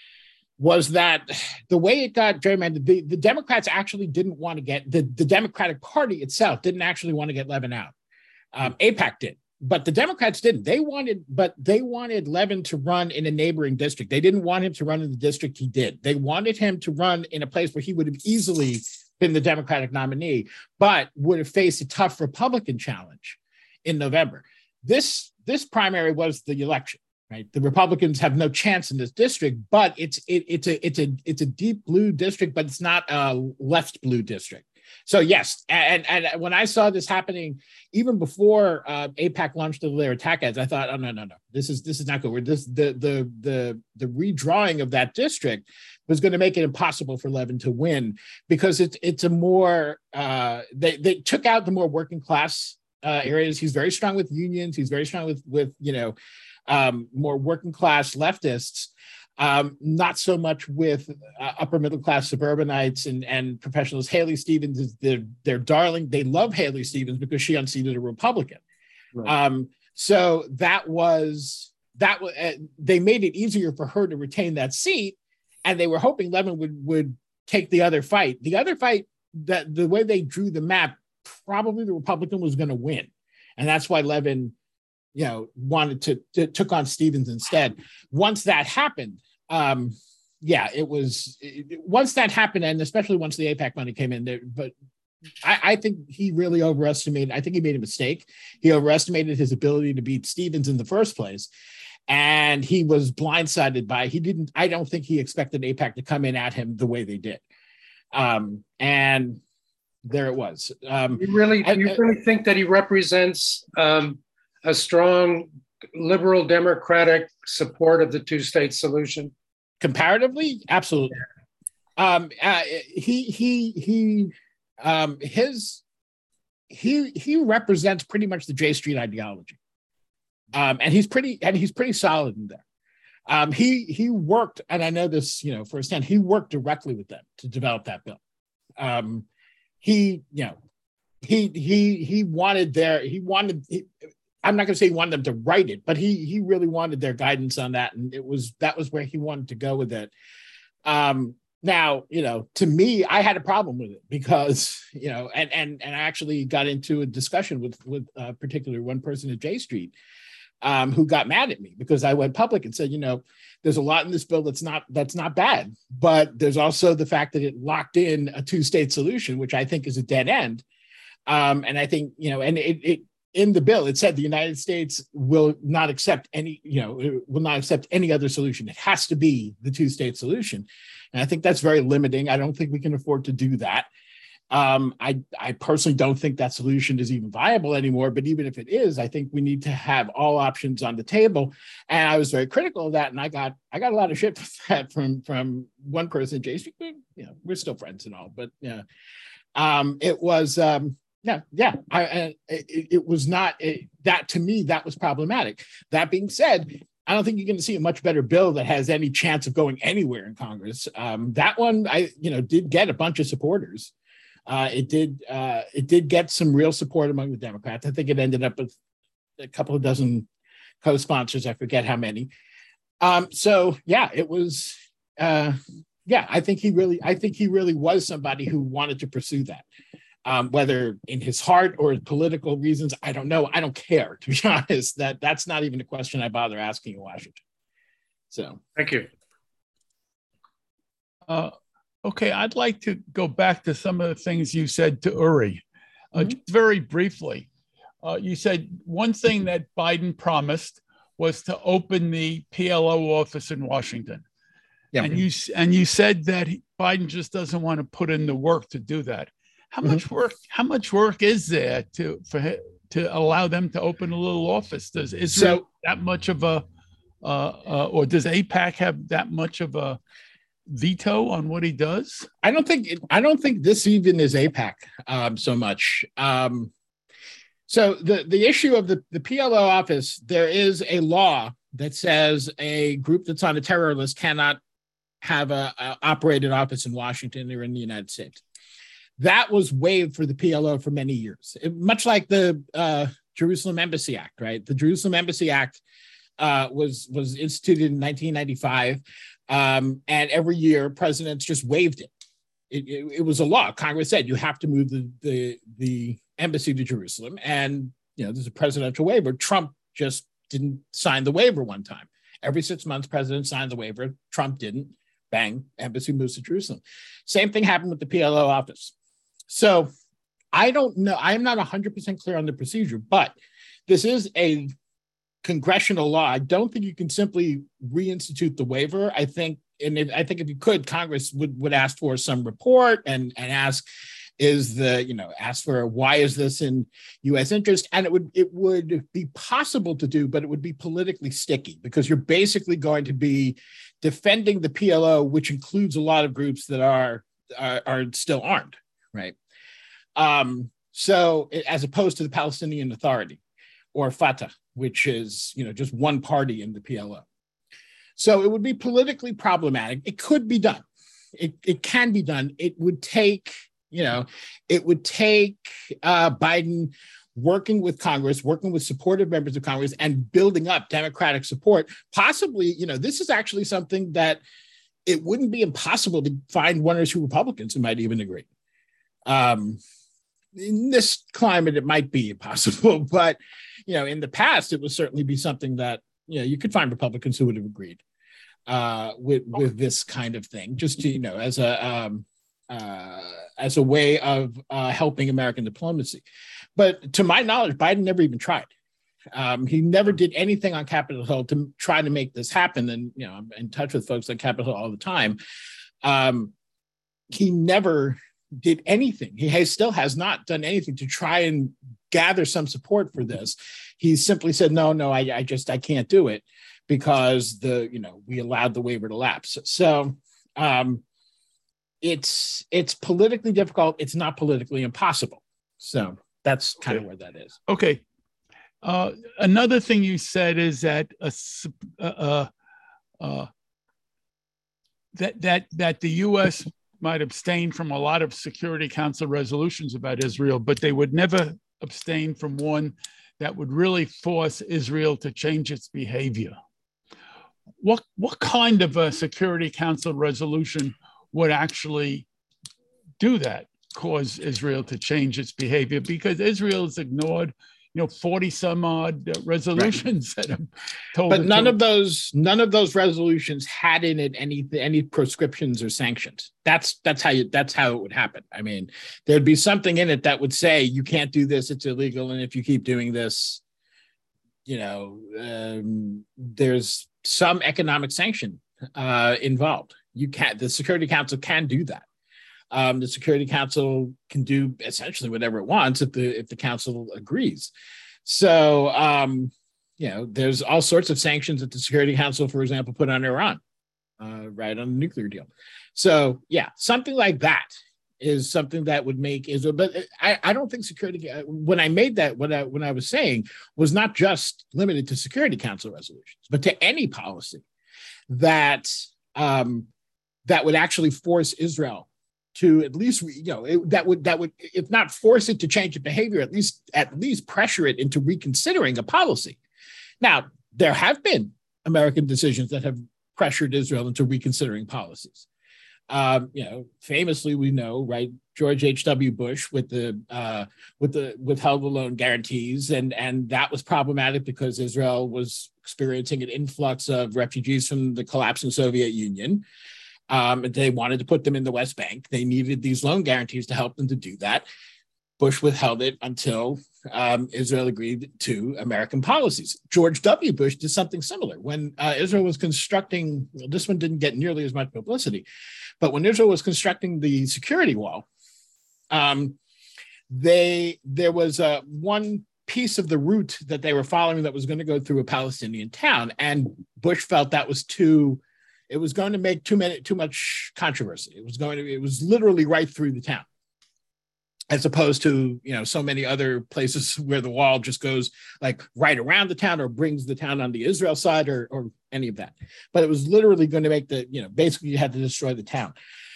was that the way it got gerrymandered, the, the Democrats actually didn't want to get, the, the Democratic Party itself didn't actually want to get Levin out. Um, AIPAC did, but the Democrats didn't. They wanted, but they wanted Levin to run in a neighboring district. They didn't want him to run in the district he did. They wanted him to run in a place where he would have easily been the Democratic nominee, but would have faced a tough Republican challenge in November. This, this primary was the election. Right, the Republicans have no chance in this district, but it's it, it's a it's a it's a deep blue district, but it's not a left blue district. So yes, and and when I saw this happening, even before uh, AIPAC launched their attack ads, I thought, oh no no no, this is this is not good. We're this the the the the redrawing of that district was going to make it impossible for Levin to win because it's it's a more uh, they they took out the more working class uh, areas. He's very strong with unions. He's very strong with with you know. Um, more working class leftists, um, not so much with uh, upper middle class suburbanites and, and professionals. Haley Stevens is their, their darling. They love Haley Stevens because she unseated a Republican. Right. Um, so that was, that was, uh, they made it easier for her to retain that seat. And they were hoping Levin would, would take the other fight. The other fight, that the way they drew the map, probably the Republican was going to win. And that's why Levin you know, wanted to, to took on Stevens instead. Once that happened, um, yeah, it was, it, once that happened, and especially once the AIPAC money came in there, but I, I think he really overestimated, I think he made a mistake. He overestimated his ability to beat Stevens in the first place. And he was blindsided by, he didn't, I don't think he expected AIPAC to come in at him the way they did. Um, and there it was. Um, you really, do you really think that he represents, um, a strong liberal democratic support of the two-state solution? Comparatively, absolutely. Um, uh, he he he um, his he he represents pretty much the J Street ideology, um, and he's pretty and he's pretty solid in there. Um, he he worked, and I know this, you know, firsthand. He worked directly with them to develop that bill. Um, he you know he he he wanted their he wanted. He, I'm not going to say he wanted them to write it, but he he really wanted their guidance on that, and it was that was where he wanted to go with it. Um, now, you know, to me, I had a problem with it because you know, and and and I actually got into a discussion with with uh, particularly one person at J Street um, who got mad at me because I went public and said, you know, there's a lot in this bill that's not that's not bad, but there's also the fact that it locked in a two-state solution, which I think is a dead end, um, and I think you know, and it it. In the bill, it said the United States will not accept any, you know, will not accept any other solution. It has to be the two-state solution. And I think that's very limiting. I don't think we can afford to do that. Um, I, I personally don't think that solution is even viable anymore. But even if it is, I think we need to have all options on the table. And I was very critical of that. And I got I got a lot of shit for that from, from one person, J C. You know, we're still friends and all, but yeah, um, it was. Um, Yeah, yeah. I, I, it, it was not it, that to me. That was problematic. That being said, I don't think you're going to see a much better bill that has any chance of going anywhere in Congress. Um, that one, I you know, did get a bunch of supporters. Uh, it did. Uh, it did get some real support among the Democrats. I think it ended up with a couple of dozen co-sponsors. I forget how many. Um, so yeah, it was. Uh, yeah, I think he really. I think he really was somebody who wanted to pursue that. Um, whether in his heart or political reasons, I don't know. I don't care, to be honest. That that's not even a question I bother asking in Washington. So, thank you. Uh, okay, I'd like to go back to some of the things you said to Uri, uh, mm-hmm. just very briefly. Uh, you said one thing that Biden promised was to open the P L O office in Washington. Yeah. And you and you said that he, Biden just doesn't want to put in the work to do that. How mm-hmm. much work? How much work is there to for to allow them to open a little office? Does Israel so, that much of a uh, uh, or does AIPAC have that much of a veto on what he does? I don't think I don't think this even is AIPAC um, so much. Um, so the the issue of the the P L O office, there is a law that says a group that's on a terror list cannot have a, a operated office in Washington or in the United States. That was waived for the P L O for many years, it, much like the uh, Jerusalem Embassy Act, right? The Jerusalem Embassy Act uh, was was instituted in nineteen ninety-five, um, and every year presidents just waived it. It, it. it was a law. Congress said you have to move the, the the embassy to Jerusalem, and you know there's a presidential waiver. Trump just didn't sign the waiver one time. Every six months, president signed the waiver. Trump didn't. Bang, embassy moves to Jerusalem. Same thing happened with the P L O office. So I don't know. I'm not one hundred percent clear on the procedure, but this is a congressional law. I don't think you can simply reinstitute the waiver. I think, and if, I think if you could, Congress would, would ask for some report and, and ask, is the, you know, ask for why is this in U S interest? And it would, it would be possible to do, but it would be politically sticky because you're basically going to be defending the P L O, which includes a lot of groups that are, are, are still armed, right? Um, so as opposed to the Palestinian Authority or Fatah, which is, you know, just one party in the P L O. So it would be politically problematic. It could be done. It, it can be done. It would take, you know, it would take uh, Biden working with Congress, working with supportive members of Congress and building up Democratic support. Possibly, you know, this is actually something that it wouldn't be impossible to find one or two Republicans who might even agree. Um, in this climate, it might be impossible, but, you know, in the past, it would certainly be something that, you know, you could find Republicans who would have agreed uh, with, with this kind of thing, just to, you know, as a, um, uh, as a way of uh, helping American diplomacy. But to my knowledge, Biden never even tried. Um, he never did anything on Capitol Hill to try to make this happen. And, you know, I'm in touch with folks on Capitol Hill all the time. Um, he never did anything. He has, still has not done anything to try and gather some support for this. He simply said, no, no, I, I just, I can't do it because the, you know, we allowed the waiver to lapse. So um, it's, it's politically difficult. It's not politically impossible. So that's kind of where that is. Okay. Uh, another thing you said is that uh, uh, uh, that that that the U S might abstain from a lot of Security Council resolutions about Israel, but they would never abstain from one that would really force Israel to change its behavior. What what kind of a Security Council resolution would actually do that, cause Israel to change its behavior? Because Israel has ignored, you know, forty some odd uh, resolutions right. that have told. But none to, of those, none of those resolutions had in it any any prescriptions or sanctions. That's that's how you that's how it would happen. I mean, there'd be something in it that would say you can't do this; it's illegal, and if you keep doing this, you know, um, there's some economic sanction uh, involved. You can't. The Security Council can do that. Um, the Security Council can do essentially whatever it wants if the if the council agrees. So, um, you know, there's all sorts of sanctions that the Security Council, for example, put on Iran, uh, right, on the nuclear deal. So, yeah, something like that is something that would make Israel. But I, I don't think Security. When I made that, what I when I was saying was not just limited to Security Council resolutions, but to any policy that um, that would actually force Israel to at least, you know, it, that would that would, if not force it to change its behavior, at least at least pressure it into reconsidering a policy. Now, there have been American decisions that have pressured Israel into reconsidering policies. Um, you know, famously, we know, right, George H W Bush with the uh, with the withheld the loan guarantees, and and that was problematic because Israel was experiencing an influx of refugees from the collapsing Soviet Union. Um, they wanted to put them in the West Bank. They needed these loan guarantees to help them to do that. Bush withheld it until um, Israel agreed to American policies. George W. Bush did something similar. When uh, Israel was constructing, well, this one didn't get nearly as much publicity, but when Israel was constructing the security wall, um, they there was uh, one piece of the route that they were following that was going to go through a Palestinian town. And Bush felt that was too, it was going to make too many, too much controversy. It was going to, it was literally right through the town, as opposed to, you know, so many other places where the wall just goes like right around the town or brings the town on the Israel side or, or any of that. But it was literally going to make the, you know, basically you had to destroy the town.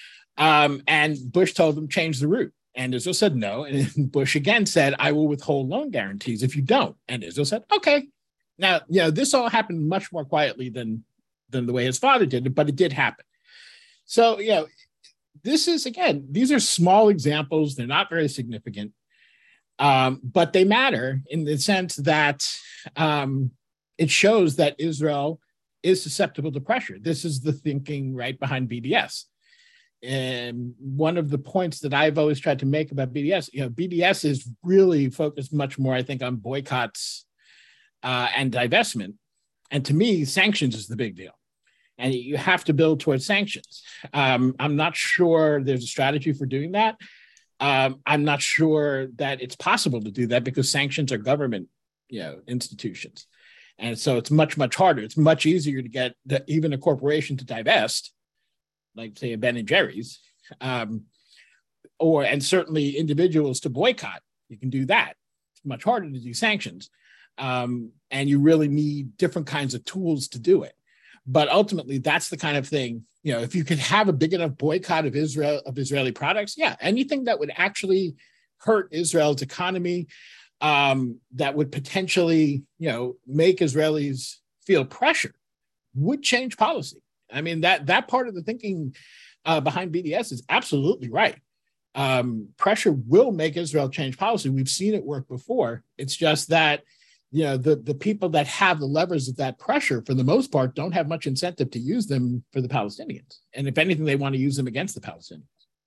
Um, and Bush told them, change the route. And Israel said no. And Bush again said, I will withhold loan guarantees if you don't. And Israel said, okay. Now, you know, this all happened much more quietly than, than the way his father did it, but it did happen. So, you know, this is, again, these are small examples. They're not very significant, um, but they matter in the sense that um, it shows that Israel is susceptible to pressure. This is the thinking right behind B D S. And one of the points that I've always tried to make about B D S, you know, B D S is really focused much more, I think, on boycotts uh, and divestment. And to me, sanctions is the big deal. And you have to build towards sanctions. Um, I'm not sure there's a strategy for doing that. Um, I'm not sure that it's possible to do that because sanctions are government, you know, institutions. And so it's much, much harder. It's much easier to get the, even a corporation to divest, like say a Ben and Jerry's, um, or and certainly individuals to boycott. You can do that. It's much harder to do sanctions, um, and you really need different kinds of tools to do it. But ultimately, that's the kind of thing, you know. If you could have a big enough boycott of Israel of Israeli products, yeah, anything that would actually hurt Israel's economy, um, that would potentially, you know, make Israelis feel pressure, would change policy. I mean, that that part of the thinking uh, behind B D S is absolutely right. Um, pressure will make Israel change policy. We've seen it work before. It's just that, you know, the, the people that have the levers of that pressure, for the most part, don't have much incentive to use them for the Palestinians. And if anything, they want to use them against the Palestinians.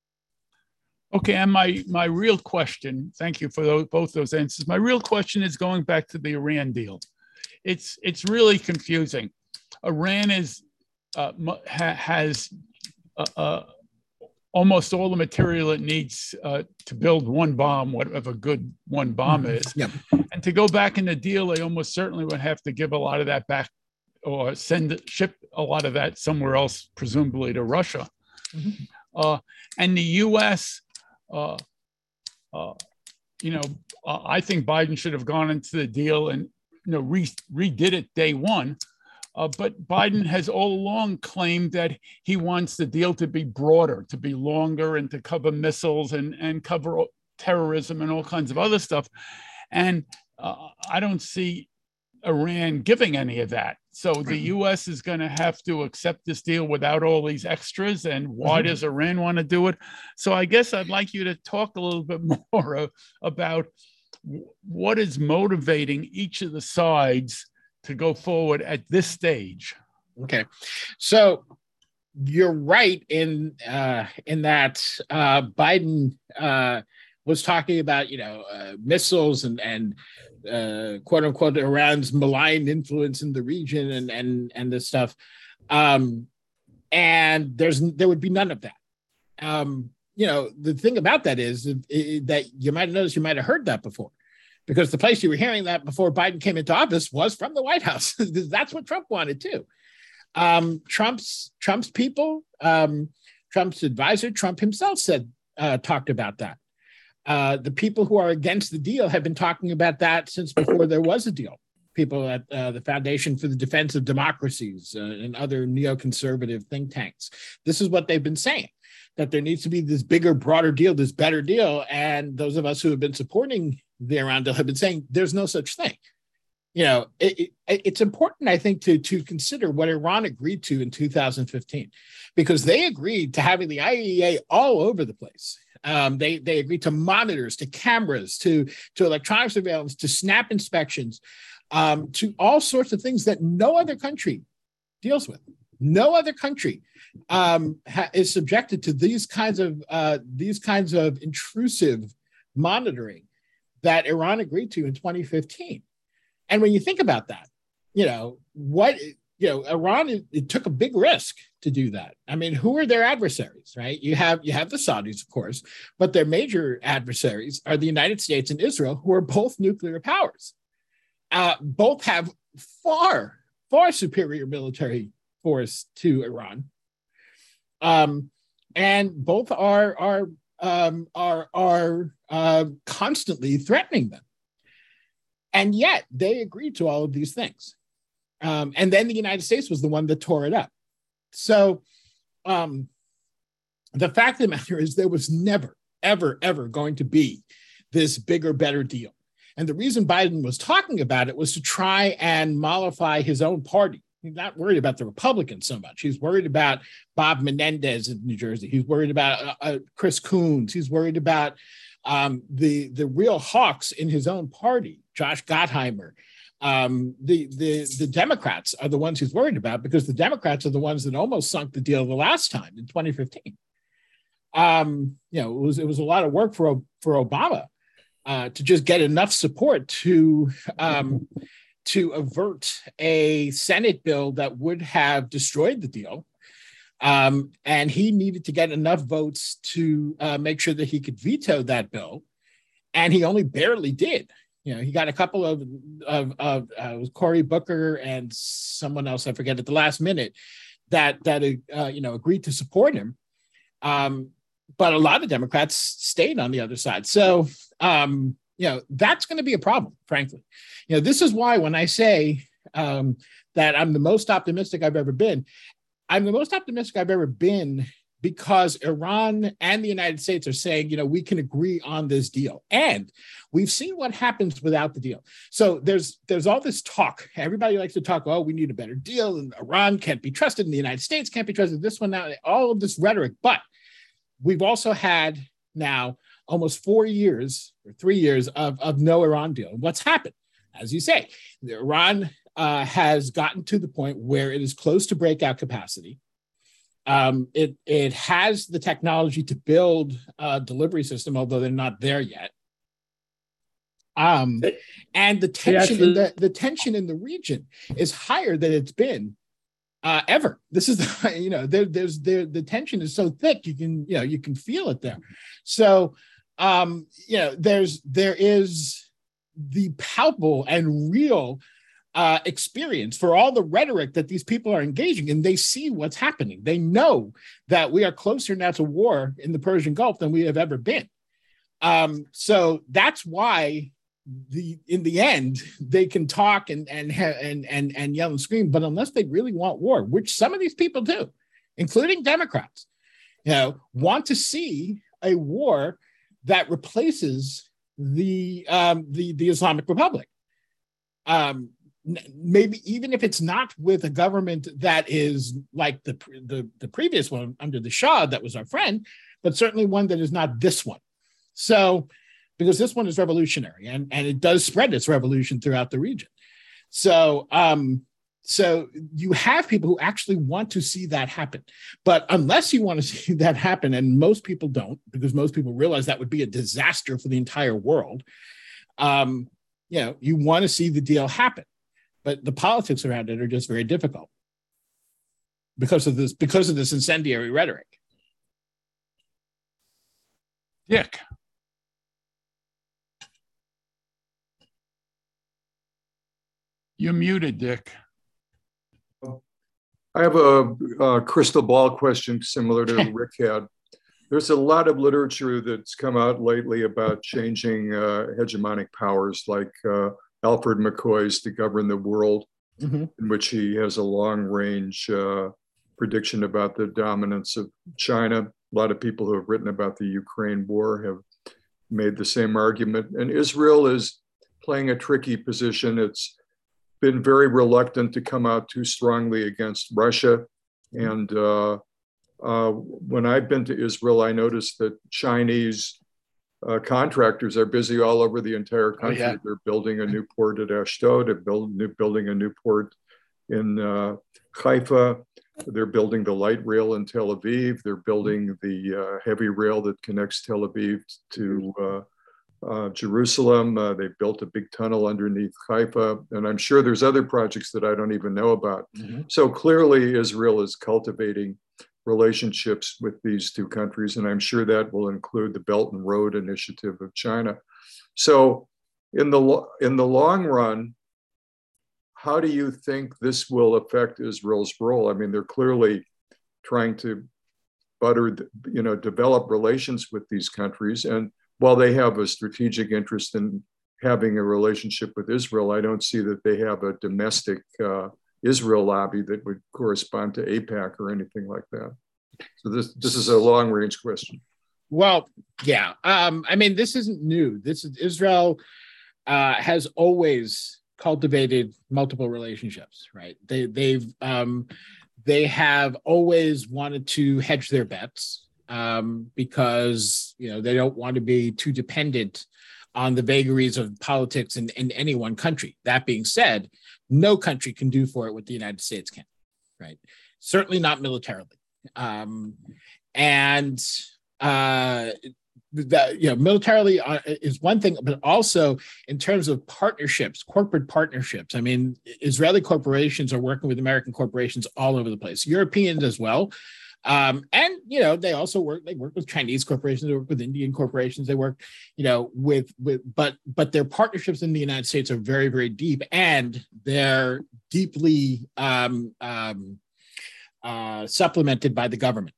Okay, and my my real question, thank you for those, both those answers. My real question is going back to the Iran deal. It's, it's really confusing. Iran is Uh, ha, has uh, uh, almost all the material it needs uh, to build one bomb, whatever good one bomb is. Yep. And to go back in the deal, they almost certainly would have to give a lot of that back or send ship a lot of that somewhere else, presumably to Russia. Mm-hmm. Uh, and the U S, uh, uh, you know, uh, I think Biden should have gone into the deal and, you know, re redid it day one. Uh, but Biden has all along claimed that he wants the deal to be broader, to be longer, and to cover missiles and, and cover terrorism and all kinds of other stuff. And uh, I don't see Iran giving any of that. So the U S is going to have to accept this deal without all these extras. And why mm-hmm. does Iran want to do it? So I guess I'd like you to talk a little bit more about what is motivating each of the sides to go forward at this stage. Okay, so you're right in uh, in that uh, Biden uh, was talking about, you know, uh, missiles and and uh, quote unquote Iran's malign influence in the region and and and this stuff, um, and there's there would be none of that. Um, you know, the thing about that is that you might have noticed, you might have heard that before. Because the place you were hearing that before Biden came into office was from the White House. That's what Trump wanted too. Um, Trump's Trump's people, um, Trump's advisor, Trump himself said, uh, talked about that. Uh, the people who are against the deal have been talking about that since before there was a deal. People at uh, the Foundation for the Defense of Democracies uh, and other neoconservative think tanks. This is what they've been saying, that there needs to be this bigger, broader deal, this better deal. And those of us who have been supporting the Iran deal have been saying there's no such thing. You know, it, it, it's important, I think, to, to consider what Iran agreed to in two thousand fifteen, because they agreed to having the I A E A all over the place. Um, they, they agreed to monitors, to cameras, to, to electronic surveillance, to snap inspections, um, to all sorts of things that no other country deals with. No other country um, ha- is subjected to these kinds of uh, these kinds of intrusive monitoring that Iran agreed to in twenty fifteen. And when you think about that, you know, what, you you know, Iran, it, it took a big risk to do that. I mean, who are their adversaries, right? You have you have the Saudis, of course, but their major adversaries are the United States and Israel, who are both nuclear powers. Uh, both have far, far superior military force to Iran. Um, and both are, are, um, are, are uh, constantly threatening them. And yet they agreed to all of these things. Um, and then the United States was the one that tore it up. So um, the fact of the matter is there was never, ever, ever going to be this bigger, better deal. And the reason Biden was talking about it was to try and mollify his own party. He's not worried about the Republicans so much. He's worried about Bob Menendez in New Jersey. He's worried about uh, uh, Chris Coons. He's worried about um, the, the real hawks in his own party, Josh Gottheimer. Um, the, the, the Democrats are the ones he's worried about because the Democrats are the ones that almost sunk the deal the last time in twenty fifteen. Um, you know, it was, it was a lot of work for, for Obama. Uh, to just get enough support to um, to avert a Senate bill that would have destroyed the deal. Um, and he needed to get enough votes to uh, make sure that he could veto that bill. And he only barely did. You know, he got a couple of, of, of uh, it was Cory Booker and someone else, I forget, at the last minute that, that uh, you know, agreed to support him. Um, but a lot of Democrats stayed on the other side. So, um, you know, that's going to be a problem, frankly. You know, this is why when I say um, that I'm the most optimistic I've ever been, I'm the most optimistic I've ever been because Iran and the United States are saying, you know, we can agree on this deal. And we've seen what happens without the deal. So there's there's all this talk. Everybody likes to talk, oh, we need a better deal, and Iran can't be trusted, and the United States can't be trusted, this one now, all of this rhetoric. But we've also had now almost four years or three years of, of no Iran deal. What's happened? As you say, Iran uh, has gotten to the point where it is close to breakout capacity. Um, it, it has the technology to build a delivery system, although they're not there yet. Um, and the tension, in the, the tension in the region is higher than it's been Uh, ever. This is, the, you know, there, there's there, the tension is so thick, you can, you know, you can feel it there. So, um, you know, there's, there is the palpable and real uh, experience for all the rhetoric that these people are engaging in. They see what's happening. They know that we are closer now to war in the Persian Gulf than we have ever been. Um, so that's why the in the end they can talk and and and and and yell and scream, but unless they really want war, which some of these people do, including Democrats, you know, want to see a war that replaces the um, the the Islamic Republic. Um, maybe even if it's not with a government that is like the the the previous one under the Shah that was our friend, but certainly one that is not this one. So. Because this one is revolutionary and, and it does spread its revolution throughout the region. So, um, so you have people who actually want to see that happen. But unless you want to see that happen, and most people don't, because most people realize that would be a disaster for the entire world, um, you know, you want to see the deal happen. But the politics around it are just very difficult because of this, because of this incendiary rhetoric. Dick. You're muted, Dick. I have a, a crystal ball question similar to Rick had. There's a lot of literature that's come out lately about changing uh, hegemonic powers, like uh, Alfred McCoy's To Govern the World, mm-hmm. in which he has a long-range uh, prediction about the dominance of China. A lot of people who have written about the Ukraine war have made the same argument. And Israel is playing a tricky position. It's been very reluctant to come out too strongly against Russia. And uh, uh, when I've been to Israel, I noticed that Chinese uh, contractors are busy all over the entire country. Oh, yeah. They're building a new port at Ashdod, they're build, new, building a new port in uh, Haifa, they're building the light rail in Tel Aviv, they're building the uh, heavy rail that connects Tel Aviv to uh, uh, Jerusalem. Uh, they built a big tunnel underneath Haifa, and I'm sure there's other projects that I don't even know about. Mm-hmm. So clearly Israel is cultivating relationships with these two countries, and I'm sure that will include the Belt and Road Initiative of China. So in the, in the long run, how do you think this will affect Israel's role? I mean, they're clearly trying to butter, you know, develop relations with these countries. And while they have a strategic interest in having a relationship with Israel, I don't see that they have a domestic uh, Israel lobby that would correspond to AIPAC or anything like that. So this this is a long range question. Well, yeah. Um, I mean, this isn't new. This is Israel uh, has always cultivated multiple relationships, right? They they've um, they have always wanted to hedge their bets um, because you know they don't want to be too dependent on the vagaries of politics in, in any one country. That being said, no country can do for it what the United States can, right? Certainly not militarily. Um, and uh, that, you know, militarily uh, is one thing, but also in terms of partnerships, corporate partnerships. I mean, Israeli corporations are working with American corporations all over the place, Europeans as well. Um, and, you know, they also work, they work with Chinese corporations, they work with Indian corporations, they work, you know, with, with, but, but their partnerships in the United States are very, very deep, and they're deeply um, um, uh, supplemented by the government.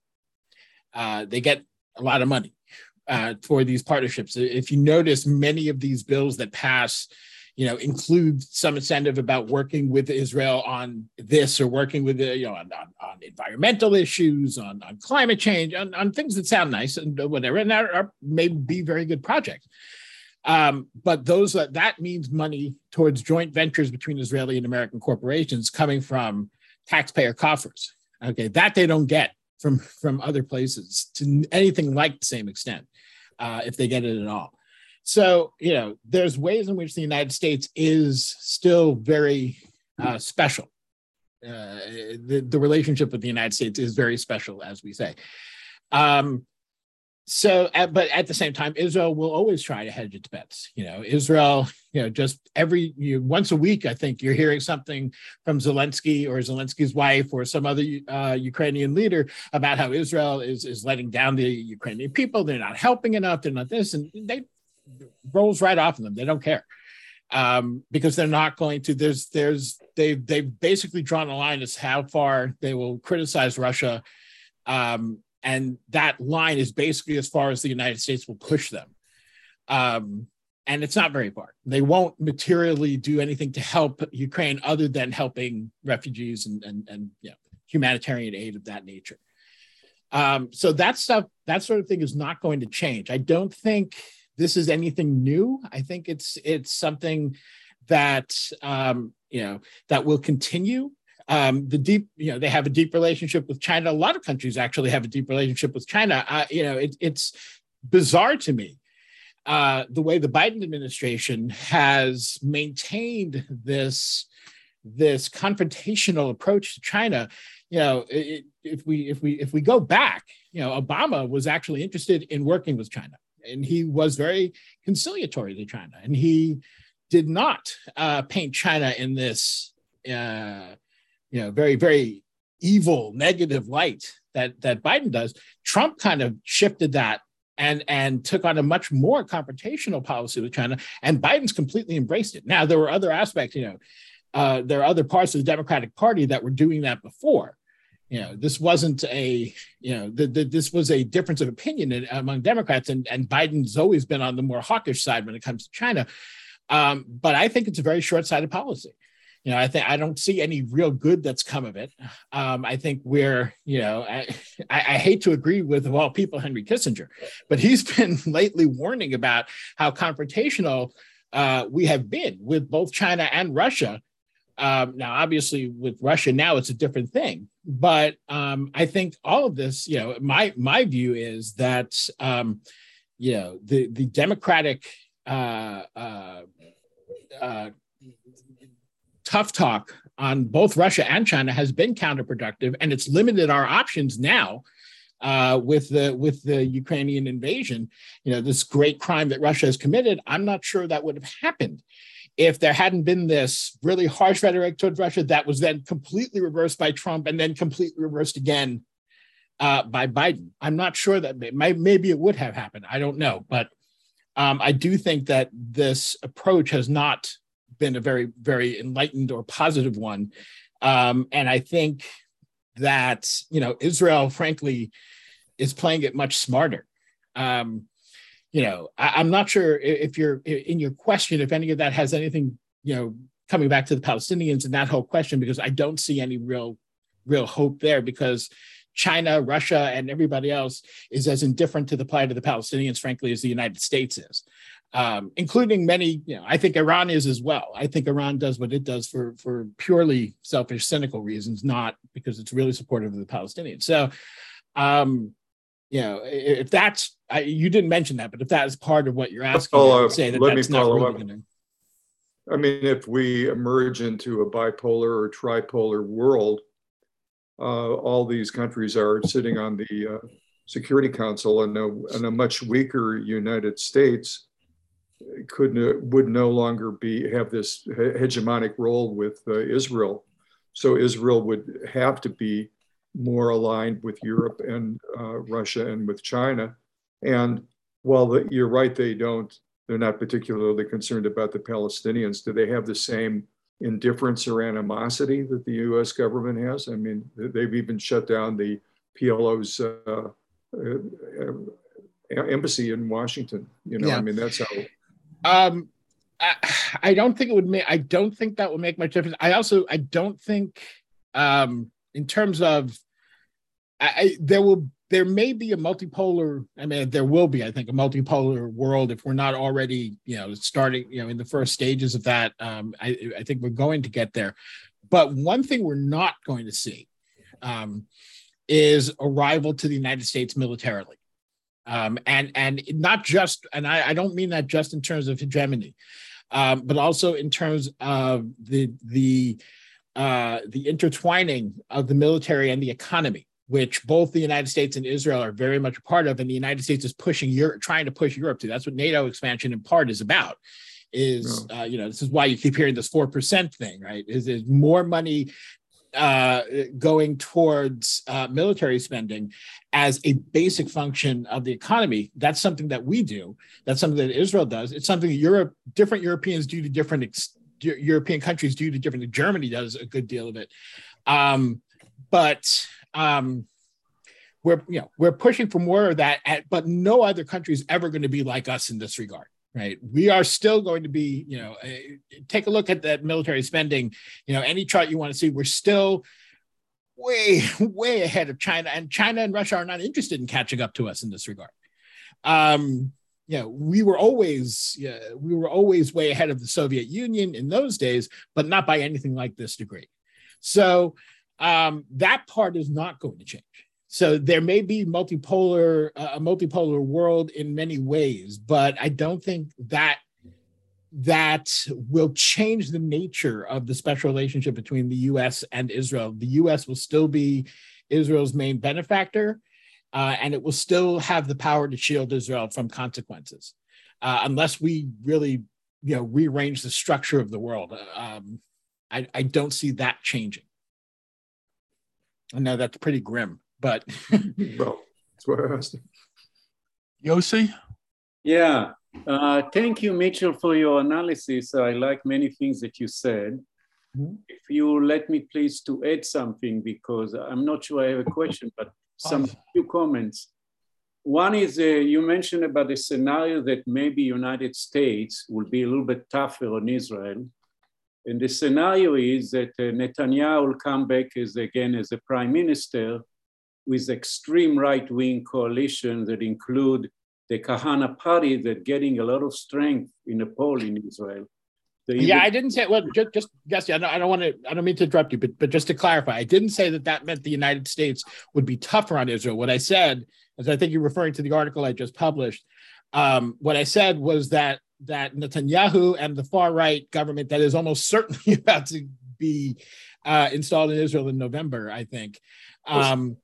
Uh, they get a lot of money uh, for these partnerships. If you notice, many of these bills that pass, you know, include some incentive about working with Israel on this or working with, you know, on, on, on environmental issues, on, on climate change, on, on things that sound nice and whatever, and that are, may be very good projects. Um, but those that, that means money towards joint ventures between Israeli and American corporations coming from taxpayer coffers. Okay, that they don't get from, from other places to anything like the same extent, uh, if they get it at all. So, you know, there's ways in which the United States is still very uh, special. Uh, the, the relationship with the United States is very special, as we say. Um, so, at, but at the same time, Israel will always try to hedge its bets. You know, Israel, you know, just every, you, once a week, I think you're hearing something from Zelensky or Zelensky's wife or some other uh, Ukrainian leader about how Israel is, is letting down the Ukrainian people. They're not helping enough. They're not this. And they rolls right off of them. They don't care um, because they're not going to. There's, there's, they've, they've basically drawn a line as how far they will criticize Russia, um, and that line is basically as far as the United States will push them, um, and it's not very far. They won't materially do anything to help Ukraine other than helping refugees and and and you know, humanitarian aid of that nature. Um, so that stuff, that sort of thing, is not going to change. I don't think this is anything new. I think it's it's something that um, you know that will continue. Um, the deep, you know, they have a deep relationship with China. A lot of countries actually have a deep relationship with China. Uh, you know, it, it's bizarre to me uh, the way the Biden administration has maintained this this confrontational approach to China. You know, it, if we if we if we go back, you know, Obama was actually interested in working with China. And he was very conciliatory to China, and he did not uh, paint China in this, uh, you know, very, very evil, negative light that that Biden does. Trump kind of shifted that and and took on a much more confrontational policy with China, and Biden's completely embraced it. Now, there were other aspects, you know, uh, there are other parts of the Democratic Party that were doing that before. You know, this wasn't a, you know, the, the, this was a difference of opinion in, among Democrats, and, and Biden's always been on the more hawkish side when it comes to China. Um, but I think it's a very short-sighted policy. You know, I think I don't see any real good that's come of it. Um, I think we're, you know, I, I, I hate to agree with, of all people, Henry Kissinger, but he's been lately warning about how confrontational uh, we have been with both China and Russia. Um, now, obviously, with Russia now, it's a different thing. But um, I think all of this, you know, my my view is that, um, you know, the the Democratic uh, uh, uh, tough talk on both Russia and China has been counterproductive, and it's limited our options now uh, with the with the Ukrainian invasion, you know, this great crime that Russia has committed, I'm not sure that would have happened if there hadn't been this really harsh rhetoric towards Russia that was then completely reversed by Trump and then completely reversed again uh, by Biden. I'm not sure that may, maybe it would have happened. I don't know. But um, I do think that this approach has not been a very, very enlightened or positive one. Um, and I think that, you know, Israel, frankly, is playing it much smarter. Um, You know, I, I'm not sure if you're in your question, if any of that has anything, you know, coming back to the Palestinians and that whole question, because I don't see any real, real hope there, because China, Russia, and everybody else is as indifferent to the plight of the Palestinians, frankly, as the United States is, um, including many, you know, I think Iran is as well. I think Iran does what it does for, for purely selfish, cynical reasons, not because it's really supportive of the Palestinians. So, um, you know, if that's, I, you didn't mention that, but if that is part of what you're asking, I would say that Let that's me not follow really up. going to. I mean, if we emerge into a bipolar or tripolar world, uh, all these countries are sitting on the uh, Security Council, and a, and a much weaker United States could would no longer be have this hegemonic role with uh, Israel. So Israel would have to be more aligned with Europe and uh, Russia and with China. And while the, you're right, they don't, they're not particularly concerned about the Palestinians. Do they have the same indifference or animosity that the U S government has? I mean, they've even shut down the P L O's uh, uh, embassy in Washington. You know, yeah. I mean, that's how. Um, I, I don't think it would make, I don't think that would make much difference. I also, I don't think um, in terms of, I, there will, there may be a multipolar, I mean, there will be, I think, a multipolar world if we're not already, you know, starting, you know, in the first stages of that. Um, I, I think we're going to get there. But one thing we're not going to see um, is a rival to the United States militarily. Um, and, and not just, and I, I don't mean that just in terms of hegemony, um, but also in terms of the, the, uh, the intertwining of the military and the economy, which both the United States and Israel are very much a part of, and the United States is pushing Europe, trying to push Europe to. That's what NATO expansion in part is about. Is no. uh, you know, this is why you keep hearing this four percent thing, right? Is is more money uh, going towards uh, military spending as a basic function of the economy? That's something that we do. That's something that Israel does. It's something that Europe, different Europeans do to different ex- European countries do to different. Germany does a good deal of it, um, but. Um, we're, you know, we're pushing for more of that, at, but no other country is ever going to be like us in this regard, right? We are still going to be, you know, uh, take a look at that military spending, you know, any chart you want to see, we're still way, way ahead of China, and China and Russia are not interested in catching up to us in this regard. Um, you know, we were always, yeah, we were always way ahead of the Soviet Union in those days, but not by anything like this degree. So, Um, that part is not going to change. So there may be multipolar, uh, a multipolar world in many ways, but I don't think that that will change the nature of the special relationship between the U S and Israel. The U S will still be Israel's main benefactor, uh, and it will still have the power to shield Israel from consequences, uh, unless we really, you know, rearrange the structure of the world. Um, I, I don't see that changing. I know that's pretty grim, but well, that's what I asked. Yossi? Yeah, uh, thank you, Mitchell, for your analysis. I like many things that you said. Mm-hmm. If you let me please to add something, because I'm not sure I have a question, but some awesome. few comments. One is uh, you mentioned about the scenario that maybe United States will be a little bit tougher on Israel. And the scenario is that uh, Netanyahu will come back as again as a prime minister with extreme right-wing coalition that include the Kahana party that getting a lot of strength in the poll in Israel. They yeah, even- I didn't say, well, just, just Jesse, I don't, I don't want to, I don't mean to interrupt you, but, but just to clarify, I didn't say that that meant the United States would be tougher on Israel. What I said, as I think you're referring to the article I just published, um, what I said was that that Netanyahu and the far-right government that is almost certainly about to be uh, installed in Israel in November, I think, um,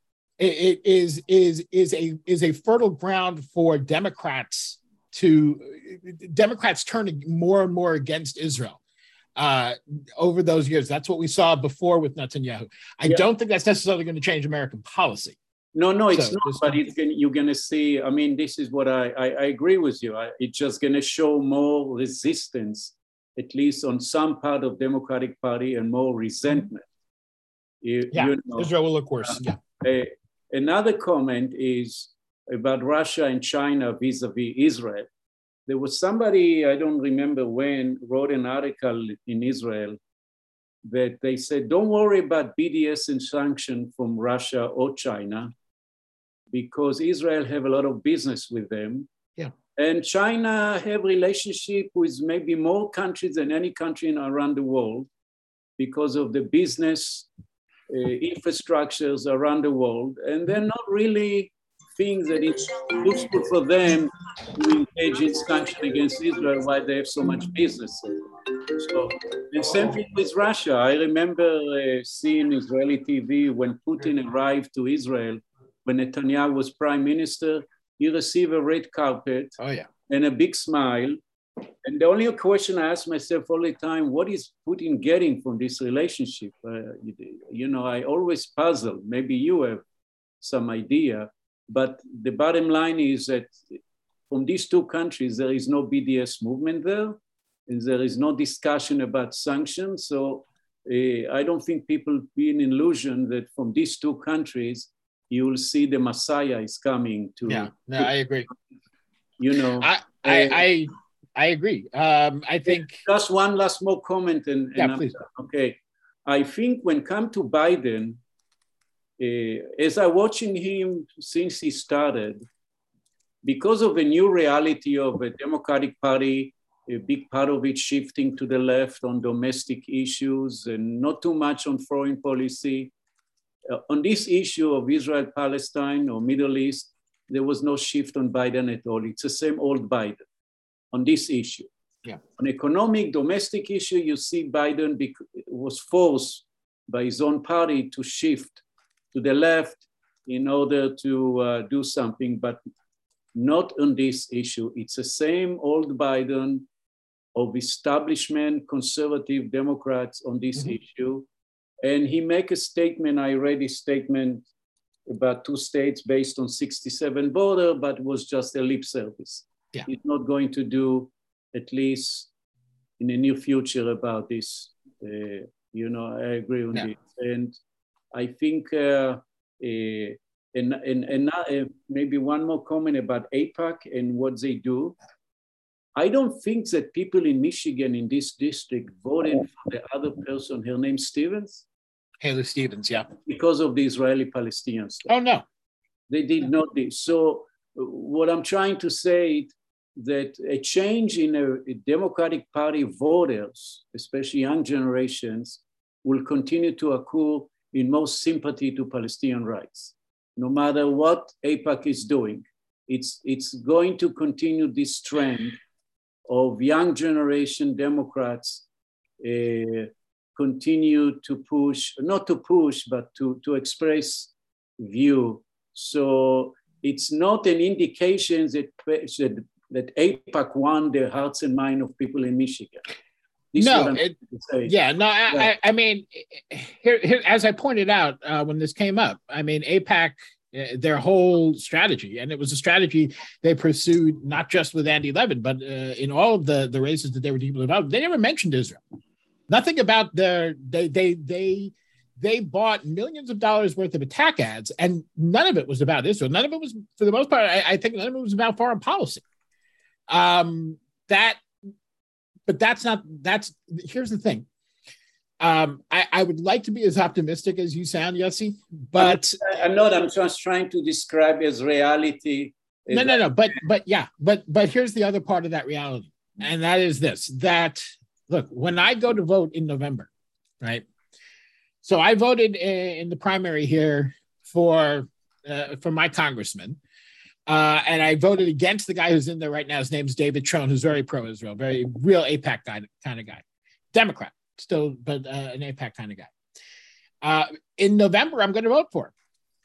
it, it is is is a is a fertile ground for Democrats to Democrats turning more and more against Israel uh, over those years. That's what we saw before with Netanyahu. I yeah. don't think that's necessarily going to change American policy. No, no, it's so, not. But it's gonna, you're going to see. I mean, this is what I I, I agree with you. I, it's just going to show more resistance, at least on some part of Democratic Party, and more resentment. You, yeah, you know, Israel will look worse. Uh, yeah. Uh, another comment is about Russia and China vis-a-vis Israel. There was somebody, I don't remember when, wrote an article in Israel that they said, don't worry about B D S and sanction from Russia or China, because Israel have a lot of business with them. Yeah. And China have relationship with maybe more countries than any country in, around the world because of the business uh, infrastructures around the world. And they're not really things that it's useful for them to engage in sanction against Israel while they have so much business. So, and same thing with Russia. I remember uh, seeing Israeli T V when Putin arrived to Israel, when Netanyahu was prime minister, he received a red carpet oh, yeah. and a big smile. And the only question I ask myself all the time, what is Putin getting from this relationship? Uh, you, you know, I always puzzle. Maybe you have some idea. But the bottom line is that from these two countries, there is no B D S movement there, and there is no discussion about sanctions. So uh, I don't think people be an illusion that from these two countries, you will see the Messiah is coming to. Yeah, no, to, I agree. You know, I I, uh, I, I agree. Um, I think just one last more comment, and, and yeah, please. Okay, I think when come to Biden. Uh, as I'm watching him since he started, because of a new reality of a Democratic Party, a big part of it shifting to the left on domestic issues and not too much on foreign policy. Uh, on this issue of Israel-Palestine or Middle East, there was no shift on Biden at all. It's the same old Biden on this issue. Yeah. On economic, domestic issue, you see Biden bec- was forced by his own party to shift to the left in order to uh, do something, but not on this issue. It's the same old Biden of establishment, conservative Democrats on this mm-hmm. issue. And he make a statement, I read his statement about two states based on sixty-seven border, but it was just a lip service. Yeah. He's not going to do, at least in the near future, about this. Uh, you know, I agree on yeah. this. And I think, uh, uh, and, and, and uh, maybe one more comment about AIPAC and what they do. I don't think that people in Michigan in this district voted for the other person, her name Stevens. Haley Stevens, yeah. Because of the Israeli-Palestinian stuff. Oh, no. They did not do. So what I'm trying to say that a change in a, a Democratic Party voters, especially young generations, will continue to occur in most sympathy to Palestinian rights. No matter what AIPAC is doing, it's, it's going to continue this trend of young generation Democrats uh, continue to push, not to push, but to, to express view. So it's not an indication that, that, that AIPAC won the hearts and minds of people in Michigan. This no, it, yeah, no, I, yeah. I, I mean, here, here, as I pointed out uh, when this came up, I mean, AIPAC, uh, their whole strategy, and it was a strategy they pursued not just with Andy Levin, but uh, in all of the, the races that they were deeply involved, they never mentioned Israel. Nothing about their, they, they, they, they bought millions of dollars worth of attack ads, and none of it was about Israel. None of it was, for the most part, I, I think none of it was about foreign policy. Um, that, But that's not, that's, here's the thing. Um, I, I would like to be as optimistic as you sound, Yossi, but. I'm not, I'm just trying to describe as reality. As no, no, no, but, but yeah, but, but here's the other part of that reality. And that is this, that, look, when I go to vote in November, right? So I voted in the primary here for, uh, for my congressman. Uh, and I voted against the guy who's in there right now. His name's David Trone, who's very pro-Israel, very real AIPAC guy, kind of guy. Democrat, still, but uh, an AIPAC kind of guy. Uh, in November, I'm going to vote for him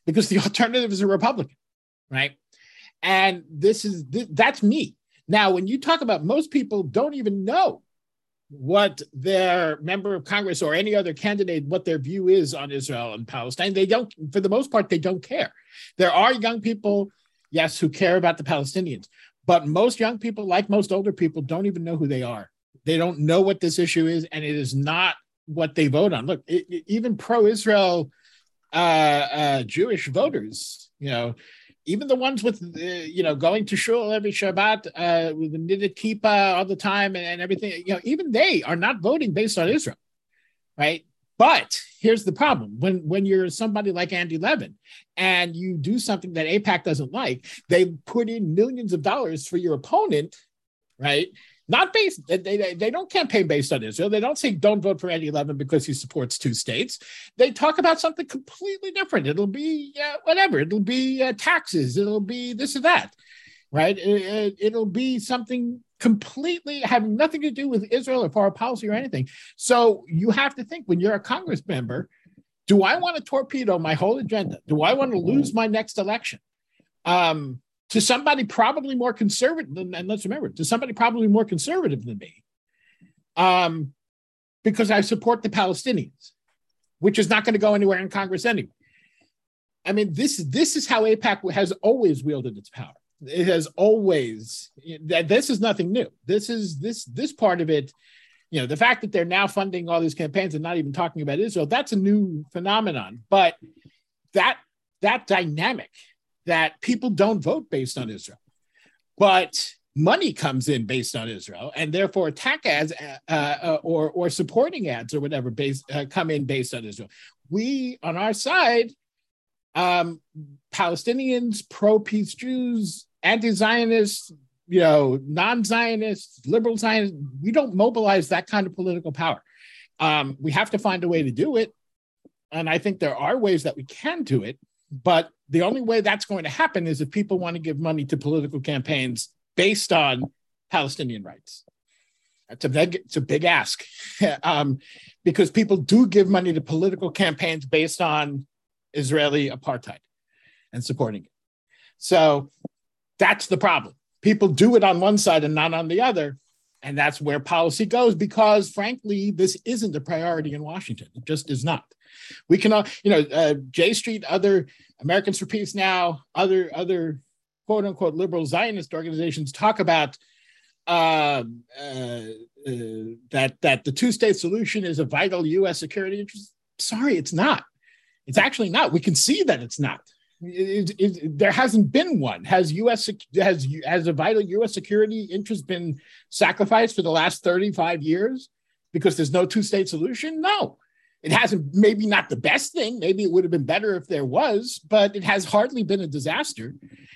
because the alternative is a Republican, right? And this is th- that's me. Now, when you talk about, most people don't even know what their member of Congress or any other candidate, what their view is on Israel and Palestine. They don't, for the most part, they don't care. There are young people, yes, who care about the Palestinians, but most young people, like most older people, don't even know who they are. They don't know what this issue is, and it is not what they vote on. Look, it, it, even pro-Israel uh, uh, Jewish voters, you know, even the ones with, uh, you know, going to shul every Shabbat uh, with the knitted kippah all the time and, and everything, you know, even they are not voting based on Israel, right? But here's the problem. When, when you're somebody like Andy Levin and you do something that AIPAC doesn't like, they put in millions of dollars for your opponent, right? Not based, they, they, they don't campaign based on Israel. They don't say don't vote for Andy Levin because he supports two states. They talk about something completely different. It'll be uh, whatever. It'll be uh, taxes. It'll be this or that, right? It, it'll be something completely having nothing to do with Israel or foreign policy or anything. So you have to think, when you're a Congress member, do I want to torpedo my whole agenda? Do I want to lose my next election? Um, to somebody probably more conservative, than, and let's remember, to somebody probably more conservative than me, um, because I support the Palestinians, which is not going to go anywhere in Congress anyway. I mean, this, this is how AIPAC has always wielded its power. It has always, that this is nothing new. This is, this, this part of it, you know, the fact that they're now funding all these campaigns and not even talking about Israel, that's a new phenomenon. But that, that dynamic, that people don't vote based on Israel, but money comes in based on Israel, and therefore attack ads uh, uh, or, or supporting ads or whatever based, uh, come in based on Israel. We, on our side, um, Palestinians, pro-peace Jews, anti-Zionists, you know, non-Zionists, liberal Zionists, we don't mobilize that kind of political power. Um, we have to find a way to do it, and I think there are ways that we can do it. But the only way that's going to happen is if people want to give money to political campaigns based on Palestinian rights. That's a big, it's a big ask, um, because people do give money to political campaigns based on Israeli apartheid and supporting it. So that's the problem. People do it on one side and not on the other. And that's where policy goes, because frankly, this isn't a priority in Washington. It just is not. We can, you know, uh, J Street, other Americans for Peace Now, other, other quote unquote liberal Zionist organizations talk about uh, uh, uh, that, that the two-state solution is a vital U S security interest. Sorry, it's not. It's actually not. We can see that it's not. It, it, it, there hasn't been one. Has U S has has a vital U S security interest been sacrificed for the last thirty-five years because there's no two-state solution? No, it hasn't. Maybe not the best thing. Maybe it would have been better if there was, but it has hardly been a disaster.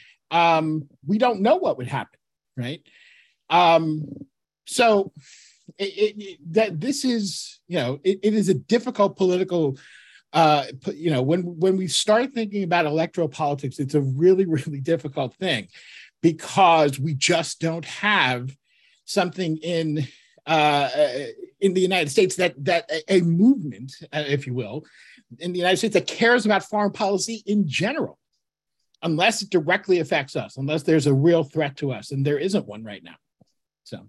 Um, we don't know what would happen, right? Um, so it, it, it, that this is, you know, it, it is a difficult political. Uh, you know, when when we start thinking about electoral politics, it's a really, really difficult thing because we just don't have something in uh, in the United States that that a movement, uh, if you will, in the United States that cares about foreign policy in general, unless it directly affects us, unless there's a real threat to us, and there isn't one right now. So,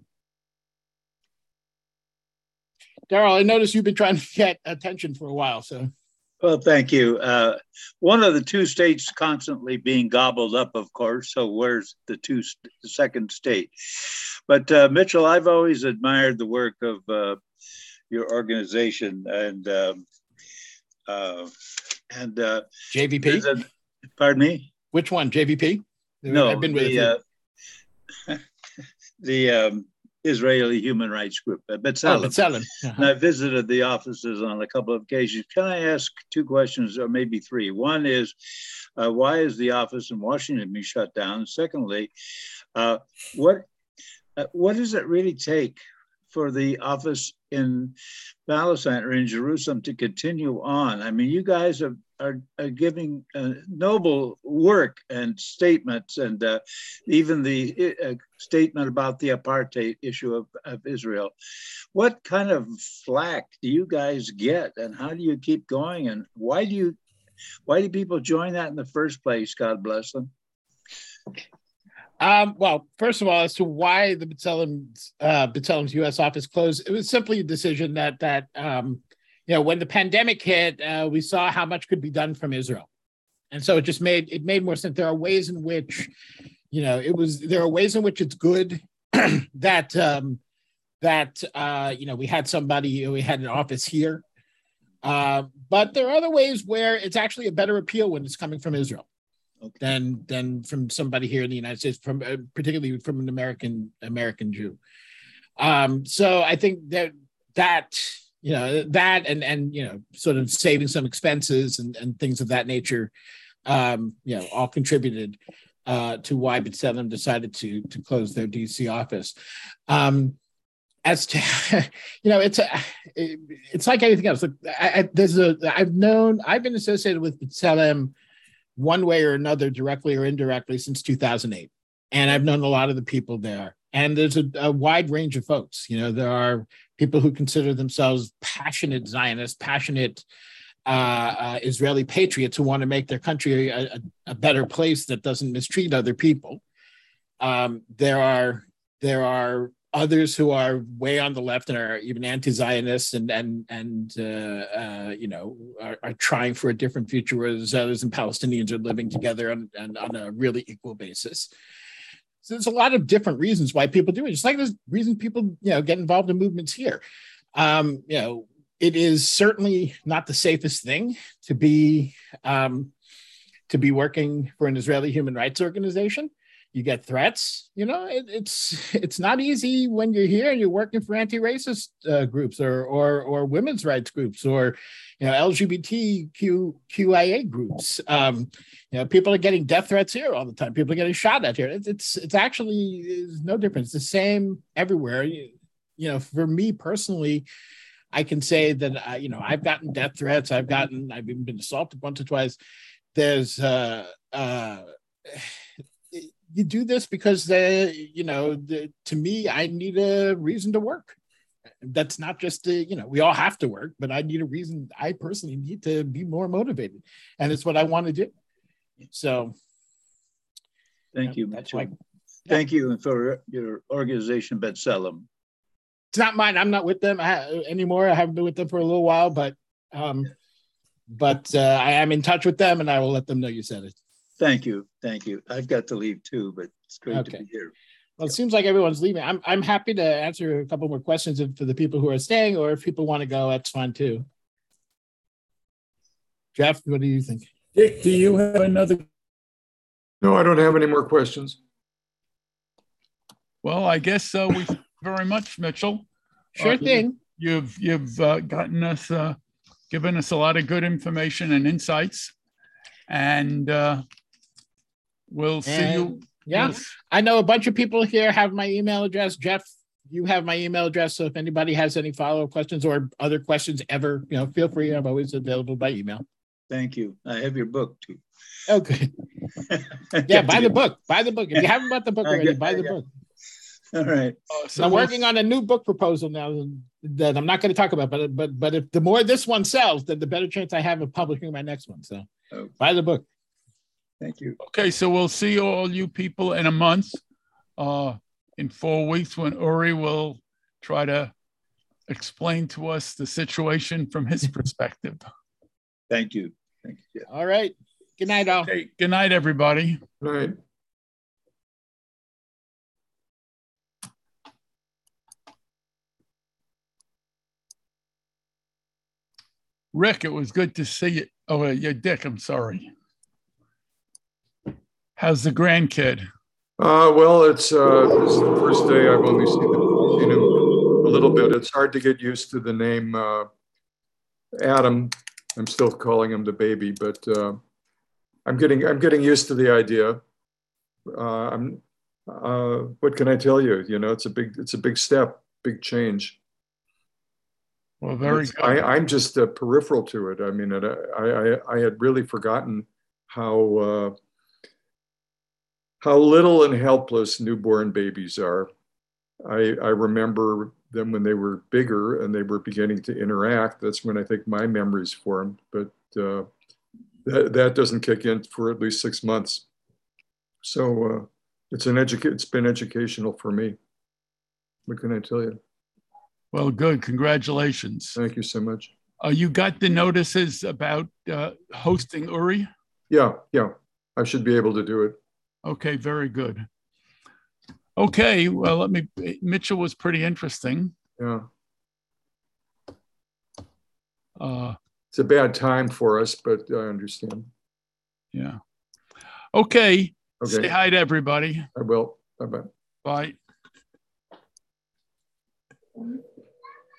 Daryl, I noticed you've been trying to get attention for a while, so. Well, thank you. Uh, one of the two states constantly being gobbled up, of course. So where's the two, the second state? But uh, Mitchell, I've always admired the work of uh, your organization and um, uh, and uh, J V P. A, pardon me. Which one? J V P. No, I've been with the uh, the. Um, Israeli Human Rights Group, B'Tselem. Oh, B'Tselem. Uh-huh. And I visited the offices on a couple of occasions. Can I ask two questions, or maybe three? One is, uh, why is the office in Washington being shut down? Secondly, uh, what uh, what does it really take for the office in Palestine or in Jerusalem to continue on? I mean, you guys are are, are giving uh, noble work and statements, and uh, even the uh, statement about the apartheid issue of, of Israel. What kind of flack do you guys get, and how do you keep going, and why do you Why do people join that in the first place? God bless them. Um, well, first of all, as to why the B'Tselem's, uh, B'Tselem's U S office closed, it was simply a decision that that um, you know, when the pandemic hit, uh, we saw how much could be done from Israel, and so it just made it made more sense. There are ways in which, you know, it was there are ways in which it's good that um, that uh, you know, we had somebody, we had an office here, uh, but there are other ways where it's actually a better appeal when it's coming from Israel. Okay. Than than from somebody here in the United States, from uh, particularly from an American American Jew. Um, so I think that that you know that and and you know sort of saving some expenses and, and things of that nature, um, you know, all contributed uh, to why B'Tselem decided to to close their D C office. Um, as to you know, it's a it, it's like anything else. Look, I, I, there's a I've known I've been associated with B'Tselem one way or another, directly or indirectly, since two thousand eight. And I've known a lot of the people there. And there's a, a wide range of folks. You know, there are people who consider themselves passionate Zionists, passionate uh, uh, Israeli patriots who want to make their country a, a, a better place that doesn't mistreat other people. Um, there are there are others who are way on the left and are even anti-Zionists and and and uh, uh, you know are, are trying for a different future, where Israelis and Palestinians are living together on, on, on a really equal basis. So there's a lot of different reasons why people do it. Just like there's reasons people you know get involved in movements here. Um, you know, it is certainly not the safest thing to be um, to be working for an Israeli human rights organization. You get threats, you know, it, it's it's not easy when you're here and you're working for anti-racist uh, groups or, or or women's rights groups or, you know, L G B T Q I A groups. Um, you know, people are getting death threats here all the time. People are getting shot at here. It's it's, it's actually it's no different. It's the same everywhere. You, you know, for me personally, I can say that, uh, you know, I've gotten death threats. I've gotten, I've even been assaulted once or twice. There's, uh, uh, you do this because, uh, you know, the, to me, I need a reason to work. That's not just, the, you know, we all have to work, but I need a reason. I personally need to be more motivated. And it's what I want to do. So. Thank you, know, Mitchell. Like, Thank yeah. you for your organization, B'Tselem. It's not mine. I'm not with them anymore. I haven't been with them for a little while, but um, but uh, I am in touch with them, and I will let them know you said it. Thank you. Thank you. I've got to leave too, but it's great okay. to be here. Well, it seems like everyone's leaving. I'm I'm happy to answer a couple more questions for the people who are staying, or if people want to go, that's fine too. Jeff, what do you think? Dick, do you have another? No, I don't have any more questions. Well, I guess uh, we thank you very much, Mitchell. Sure uh, thing. You've you've uh, gotten us, uh, given us a lot of good information and insights, and uh, we'll see and, you. Yeah, we'll... I know a bunch of people here have my email address. Jeff, you have my email address. So if anybody has any follow-up questions or other questions ever, you know, feel free. I'm always available by email. Thank you. I have your book too. Okay. Yeah, buy the book. Buy the book. If you haven't bought the book already, get, buy the book. All right. Uh, so I'm we'll... working on a new book proposal now that I'm not going to talk about, but but but if the more this one sells, then the better chance I have of publishing my next one. So okay. Buy the book. Thank you. Okay, so we'll see all you people in a month, uh, in four weeks when Uri will try to explain to us the situation from his perspective. Thank you. Thank you. Yeah. All right. Good night, all. Okay, good night, everybody. Good night. Rick, it was good to see you. Oh, yeah, Dick, I'm sorry. How's the grandkid? Uh, well, it's uh, this is the first day I've only seen, the, seen him a little bit. It's hard to get used to the name uh, Adam. I'm still calling him the baby, but uh, I'm getting I'm getting used to the idea. Uh, I'm. Uh, what can I tell you? You know, it's a big it's a big step, big change. Well, very good. I, I'm just uh, peripheral to it. I mean, it, I, I I had really forgotten how uh, how little and helpless newborn babies are. I I remember them when they were bigger and they were beginning to interact. That's when I think my memories formed. But uh, that, that doesn't kick in for at least six months. So uh, it's an educa- it's been educational for me. What can I tell you? Well, good. Congratulations. Thank you so much. Uh, you got the notices about uh, hosting Uri? Yeah, yeah. I should be able to do it. Okay, very good. Okay, well, let me, Mitchell was pretty interesting. Yeah. Uh, It's a bad time for us, but I understand. yeah. Okay. Okay. Say hi to everybody. I will. Bye-bye. Bye.